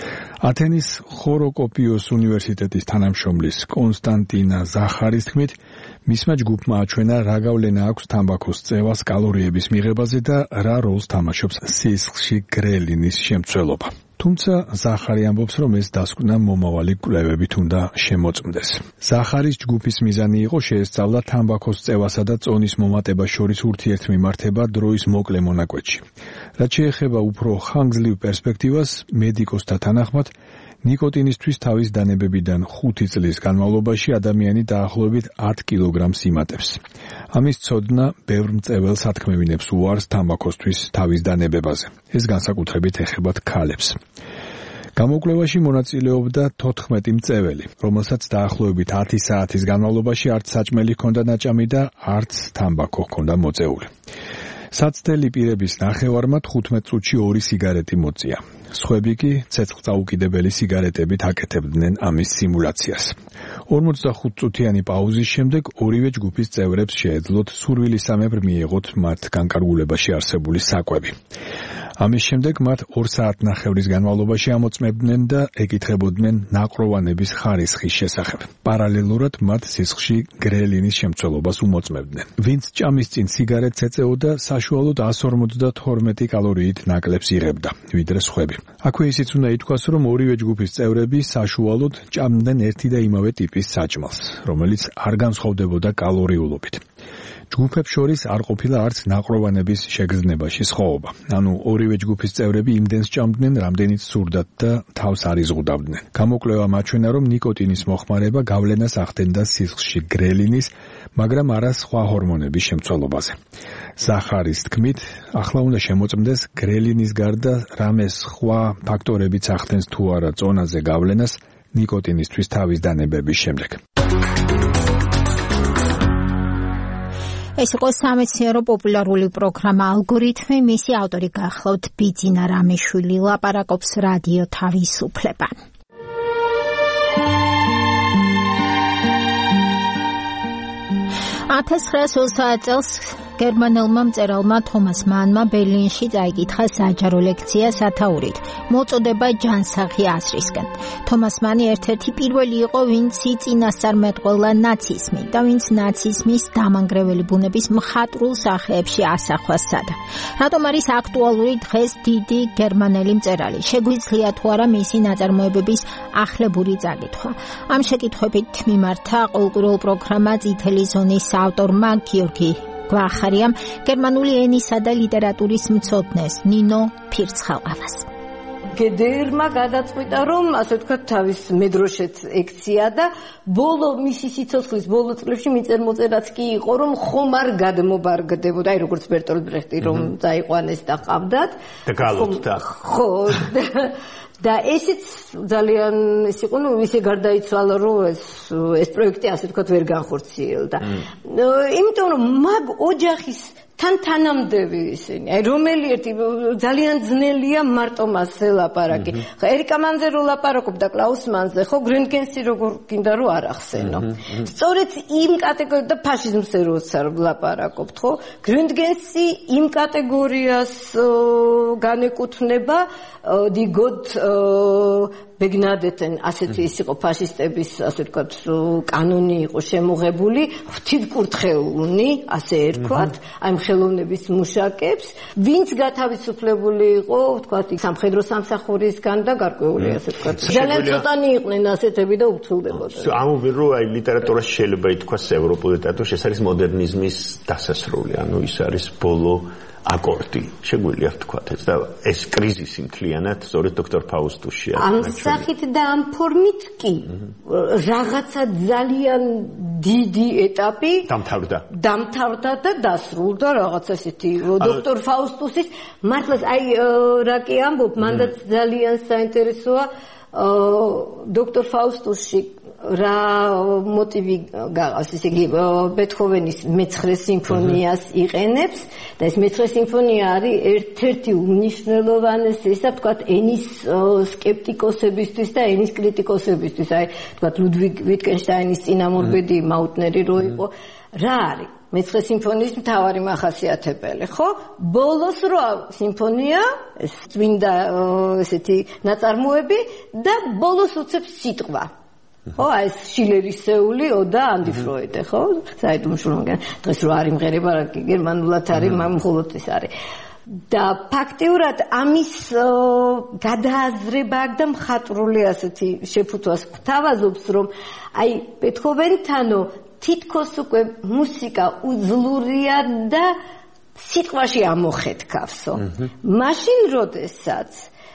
ათენის ხოროკოპიოს უნივერსიტეტის თანამშრომლის კონსტანტინა ზახარის თქმით, მისმა ჯგუფმა აჩვენა, რა გავლენა აქვს თამბაქოს წევას კალორიების მიღებაზე და რა როლს თამაშობს სისხლში გრელინის შემცველობა. თუმცა ზახარი ამბობს, რომ ეს დასკვნა მომავალი კვლევებით უნდა შემოწმდეს. ზახარის ჯგუფის მიზანი იყო შეესწავლა თამბაქოს წევასა და წონის მომატებას შორის ურთიერთმიმართება დროის მოკლე მონაკვეთში. რაც შეეხება უფრო ხანგრძლივ პერსპექტივას, მედიკოსთა თანახმად, ნიკოტინისთვის თავის დანებებიდან ხუთი წლის განმავლობაში ადამიანი დაახლოებით ათ კილოგრამს იმატებს. ამის ცოდნა ბევრ მწეველს ათქმევინებს უარს თამბაქოსთვის თავის დანებებაზე. ეს განსაკუთრებით ეხებათ ქალებს. გამოკვლევაში მონაწილეობდა თოთხმეტი მწეველი, რომელსაც დაახლოებით ათი საათის განმავლობაში არც საჭმელი ჰქონდა ნაჭამი და არც თამბაქო ჰქონდა მოწეული. საცდელი პირების ნახევარმა თხუთმეტ წუთში ორი სიგარეტი მოწია. სხვები კი ცეცხლწაუკიდებელი სიგარეტებით აკეთებდნენ ამის სიმულაციას. ორმოცდახუთ წუთიანი პაუზის შემდეგ ორივე ჯგუფის წევრებს შეეძლოთ სურვილისამებრ მიეღოთ მათ განკარგულებაში არსებული საკვები. ამის შემდეგ მათ ორ საათნახევრის განმავლობაში ამოწმებდნენ და ეკითხებოდნენ ნაყროვანების ხარისხის შესახებ. პარალელურად მათ სისხლში გრელინის შემცველობას უმოწმებდნენ. ვინც ჭამის წინ სიგარეტს ეწეოდა, საშუალოდ εκατს ორმოცდათორმეტი კალორიით ნაკლებს იღებდა, ვიდრე სხვები. აქვე ისიც უნდა ითქვას, რომ ორივე ჯგუფის წევრები საშუალოდ ჭამდნენ ერთი და იმავე ტიპის საჭმელს, რომელიც არ განსხვავდებოდა კალორიულობით. ჯგუფებს შორის არ ყოფილა არც ნაყროვანების შეგრძნებაში სხვაობა. ანუ ორივე ჯგუფის წევრები იმდენს ჭამდნენ, რამდენიც სურდათ და თავს არ იზღუდავდნენ. გამოკვლევამ აჩვენა, რომ ნიკოტინის მოხმარება გავლენას ახდენდა სისხლში გრელინის, მაგრამ არა სხვა ჰორმონების შემცველობაზე. ზახარის თქმით, ახლა უნდა შემოწმდეს გრელინის გარდა რამე სხვა ფაქტორებიც ახდენს თუ არა წონაზე გავლენას ნიკოტინისთვის თავის დანებების შემდეგ. ეს იყო სამეცნიერო პოპულარული პროგრამა ალგორითმი, მისი ავტორი გახლავთ ბიძინა რამიშვილი, ლაპარაკობს რადიო თავისუფლება. ათას ცხრაას ოცდაათ წელს გერმანელმა მწერალმა თომას მანმა ბერლინში წაიკითხა საჯარო ლექცია სათაურით, მოწოდება ჯანსაღი აზრისკენ. თომას მანი ერთ-ერთი პირველი იყო, ვინც იწინასწარმეტყველა ნაციზმი და ვინც ნაციზმის დამანგრეველი ბუნების მხატვრულ სახეებში ასახვა სცადა. რატომ არის აქტუალური დღეს დიდი გერმანელი მწერალი? შეგვიძლია თუ არა მისი ნაწარმოებების ახლებური წაკითხვა? ამ შეკითხვებით მიმართა ყოველკვირეულ პროგრამა წითელი ზონის ავტორმა გიორგი გვახარიამ გერმანული ენისა და ლიტერატურის მცოდნეს ნინო ფირცხალყავას. გედერმა გადაწყვიტა, რომ ასე ვთქვათ, თავის მედროშეთ ექცია და ბოლო მისი სიცოცხლის ბოლო წლებში მიწერ-მოწერაც კი იყო, რომ ხომ არ გადმობარგდებოდა, აი როგორც ბერტოლდ ბრეხტი რომ წაიყვანეს და ყავდათ. და გალობდა. ხო. და ესეც ძალიან ის იყო, ნუ ისე გარდაიცვალა, რომ ეს ეს პროექტი ასე ვთქვათ ვერ განხორციელდა. იმიტომ რომ მაგ ოჯახის თან თანამდები ისინი, აი რომელი ერთი ძალიან ძნელია მარტო მასზე ლაპარაკი. ხა ერიკა მანზე რო ლაპარაკობდა კლაუს მანზე, ხო გრენგენსი როგორ გინდა რომ არ ახსენო. სწორედ იმ კატეგორიას და ფაშიზმზე როცა ლაპარაკობთ, ხო? გრენგენსი იმ კატეგორიას განეკუთვნება დგოთ ბეგნადეტენ ასეთი ის იყო ფაშისტების ასე ვთქვათ კანონი იყო შემოღებული ღვთისკურთხეულნი ასე ერქვათ აი ხელოვნების მუშაკებს ვინც გათავისუფლებული იყო ვთქვათ სამხედრო სამსახურისგან და გარკვეული ასე ვთქვათ ძალიან ცოტანი იყვნენ ასეთები და უთულდებოდა ამობი რომ აი ლიტერატურაში შეიძლება ითქვას ევროპულ ლიტერატურაში ეს არის მოდერნიზმის დასასრული ანუ ის არის ბოლო აკორდი შეგვიძლია ვთქვათ ეს და ეს კრიზისი მთლიანად სწორედ დოქტორ ფაუსტუსშია ამ სახით და ამ ფორმით კი რაღაცა ძალიან დიდი ეტაპი დამთავრდა დამთავრდა და დასრულდა რაღაც ესეთი დოქტორ ფაუსტუსის მართლაც აი რა კი ამბობ მანდაც ძალიან საინტერესოა დოქტორ ფაუსტუსში რა მოტივი გაღავს ისე იგი ბეთჰოვენის მეცხრე სიმფონიას იყენებს და ეს მეცხრე სიმფონია არის ერთ-ერთი უმნიშვნელოვანესი ისა ვთქვათ ენის სკეპტიკოსებისთვის და ენის კრიტიკოსებისთვის აი ვთქვათ ლუდვიგ ვიტგენშტაინის წინამორბედი მაუტნერი რო იყო რა არის მეცხრე სიმფონიის მთავარი მახასიათებელი ხო ბოლოს რო სიმფონია ეს წმინდა ესეთი ნაწარმოები და ბოლოს უცებს სიტყვა ხო ეს შილერისეული და ანდი ფროიდე ხო საერთაშორისო დღეს რო არის მღერება გერმანულად არის მხოლოდ ეს არის და ფაქტიურად ამის გადააზრება და მხატვრული ასეთი შეფუთვას გვთავაზობს რომ აი ბეთჰოვენთანო თითქოს უკვე მუსიკა უძლურია და სიტყვაში ამოხეთქავსო მაშინ როდესაც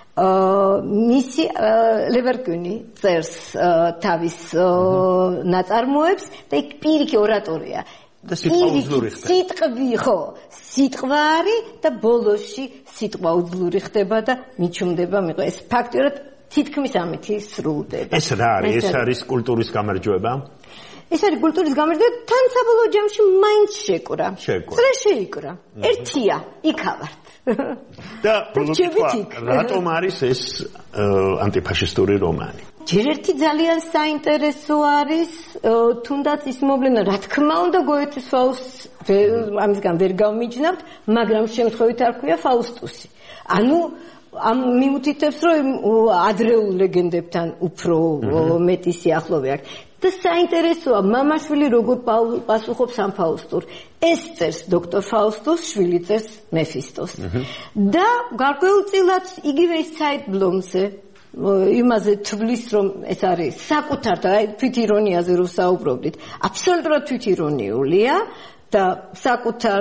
მისი ლევერკუნი წერს თავის ნაწარმოებს და იქ პირიქი ორატორია და სიტყვა უძლური ხდება სიტყვი ხო სიტყვა არის და ბოლოსში სიტყვა უძლური ხდება და მიჩუმდება მიყო ეს ფაქტიურად თითქმის ამითი სრულდება ეს რა არის ეს არის კულტურის გამარჯვება ეს არის კულტურის გამარჯვება თან საბოლოო ჯამში მაინც შეკვრა შეკვრა შეიკვრა ერთია იქავართ და პროდუქტივა რატომ არის ეს ანტიფაშისტური რომანი ჯერ ერთი ძალიან საინტერესო არის თუნდაც ის მოვლენა რა თქმა უნდა გოეთეს ფაუსტს ამისგან ვერ გავმიჯნავთ მაგრამ შემთხვევით არ ქვია ფაუსტუსი ანუ ამ მიუთითებს რომ ადრეულ ლეგენდებთან უფრო მეტი სიახლოვე აქვს და საინტერესოა მამაშვილი როგორ პასუხობს ამ ფაუსტურ ეს წერს დოქტორ ფაუსტუს შვილი წერს მეფისტოს და გარკვეულწილად იგივე ის საიტბლომზე იმაზე თვლის რომ ეს არის საკუთარ და თვით ირონიაზე რო საუბრობდით აბსოლუტურად თვით ირონიულია და საკუთარ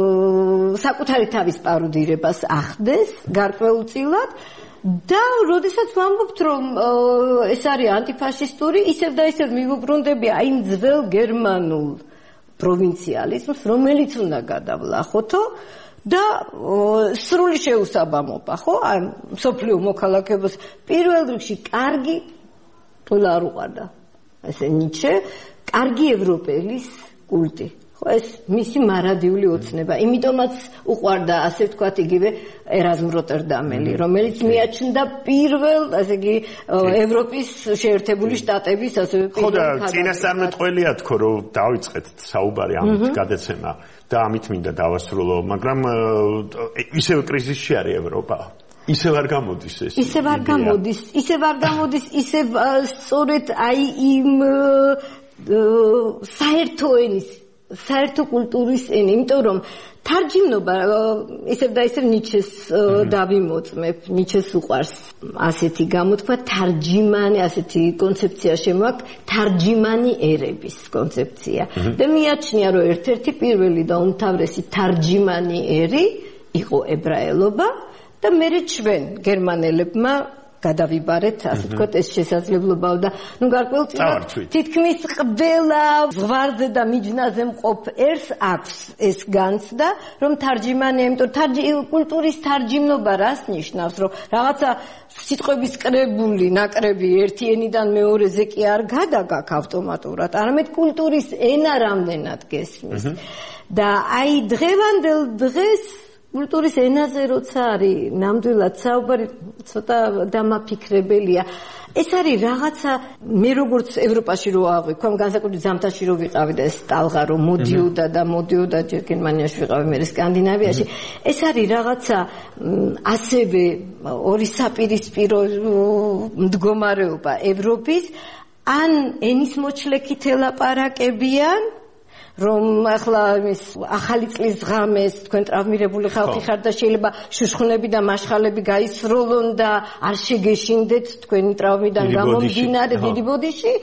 საკუთარი თავის პაროდირებას ახდეს გარკვეულწილად და როდესაც ვამბობთ რომ ეს არის ანტიფაშისტური ისევ და ისევ მივუბრუნდები აი იმ ძველ გერმანულ პროვინციალიზმს რომელიც უნდა გადავლახოთო და სრული შეუსაბამობა ხო აი სოფლიო მოქალაქეობას პირველ რიგში კარგი ყველა არ უყარდა ესე ნიჩე კარგი ევროპელის კულტი ეს მისი მარადიული ოცნება იმიტომაც უყვარდა ასე ვთქვათ იგივე ერაზმ როტერდამელი რომელიც მიაჩნდა პირველ ასე იგი ევროპის შეერთებული შტატების ასე ხო და წინასწარმეტყველია თქო რომ დავიწყეთ საუბარი ამით გადაცემა და ამით მინდა დავასრულო მაგრამ ისევ კრიზისში არის ევროპა ისევ არ გამოდის ეს ისევ არ გამოდის ისევ არ გამოდის ისევ სწორედ აი იმ საერთო ენის საერთო კულტურის ენა, იმიტომ რომ თარჯიმნობა ისევ და ისევ ნიჩეს დავიმოწმებ, ნიჩეს უყვარს ასეთი გამოთქვა თარჯიმანი, ასეთი კონცეფცია შემოაქვს, თარჯიმანი ერების კონცეფცია. და მიაჩნია რომ ერთ-ერთი პირველი და უმთავრესი თარჯიმანი ერი იყო ებრაელობა და მერე ჩვენ გერმანელებმა გადავიბარეთ, ასე ვთქვათ, ეს შესაძლებლობა და ნუ გარკვეულწილად თითქმის ყველა ზღვარზე და მიჯნაზე მყოფ ერს აქვს ეს განცდა, რომ თარჯიმანი, იმიტომ კულტურის თარჯიმნობა რას ნიშნავს, რომ რაღაცა სიტყვების კრებული, ნაკრები ერთი ენიდან მეორეზე კი არ გადაგაქ ავტომატურად, არამედ კულტურის ენა რამდენად გესმის. და აი დღევანდელ დღეს კულტურის ენაზე როცა არის ნამდვილად საუბარი ცოტა დამაფიქრებელია ეს არის რაღაცა მე როგორც ევროპაში რო ავიღე თქვენ განსაკუთრებით ზამთარში რო ვიყავი და ეს ტალღა რო მოდიოდა და მოდიოდა ჯერ გერმანიაში ვიყავი მე სკანდინავიაში ეს არის რაღაცა ასევე ორი საპირისპირო მდგომარეობა ევროპის ან ენის მოჩლექით ელაპარაკებიან რომ ახლა ის ახალი წლის ღამეს თქვენ ტრავმირებული ხალხი ხარ და შეიძლება შუშხუნები და მაშხალები გაისროლონ და არ შეგეშინდეთ თქვენი ტრავმიდან გამომდინარე დიდი ბოდიში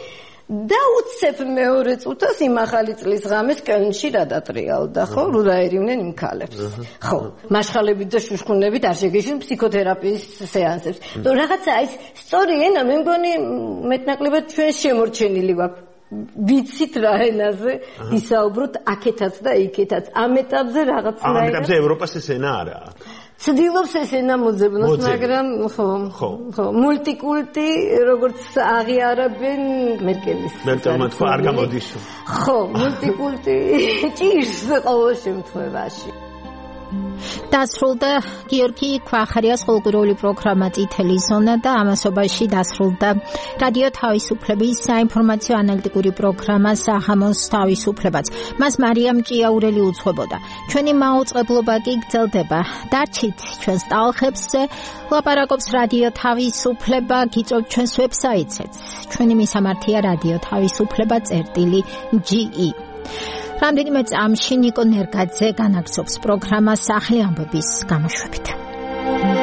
და უცებ მეორე წუთას იმ ახალი წლის ღამეს კელნში რა დატრიალდა, ხო? რო დაერივნენ იმ ქალებს. ხო, მაშხალებით და შუშქუნებით არ შეგეშინ ფსიქოთერაპიის სეანსებს. თუ რაღაცა ის სწორი ენა მე მგონი მეტნაკლებად ჩვენ შემორჩენილი გვაქვს. ვიცით რა ენაზე ისაუბროთ აქეთაც და იქეთაც. ამ ეტაპზე რაღაცნაირად. ამ ეტაპზე ევროპას ეს ენა არაა. ცდილობს ეს ენა მოძებნოს, მაგრამ ხო, ხო, მულტიკულტი როგორც აღიარებენ მერკელის. მერკელმა თქვა არ გამოდის. ხო, მულტიკულტი ჭირს ყოველ შემთხვევაში. დასრულდა გიორგი ქვახარიას ხალხური პროგრამა წითელი ზონა და ამასობაში დასრულდა რადიო თავისუფლების საინფორმაციო ანალიტიკური პროგრამა საღამოს თავისუფლებაც. მას მარიამ ჭიაურელი უძღვებოდა. ჩვენი მაუწყებლობა კი გრძელდება. დარჩით ჩვენს ტალღებზე, ლაპარაკობს რადიო თავისუფლება, გიწევთ ჩვენს ვებსაიტზეც. ჩვენი მისამართია რადიო თავისუფლება წერტილი ჯი ი. რამდენიმე წამში ნიკო ნერგაძე განაგრძობს პროგრამას ახალი ამბების გამოშვებით.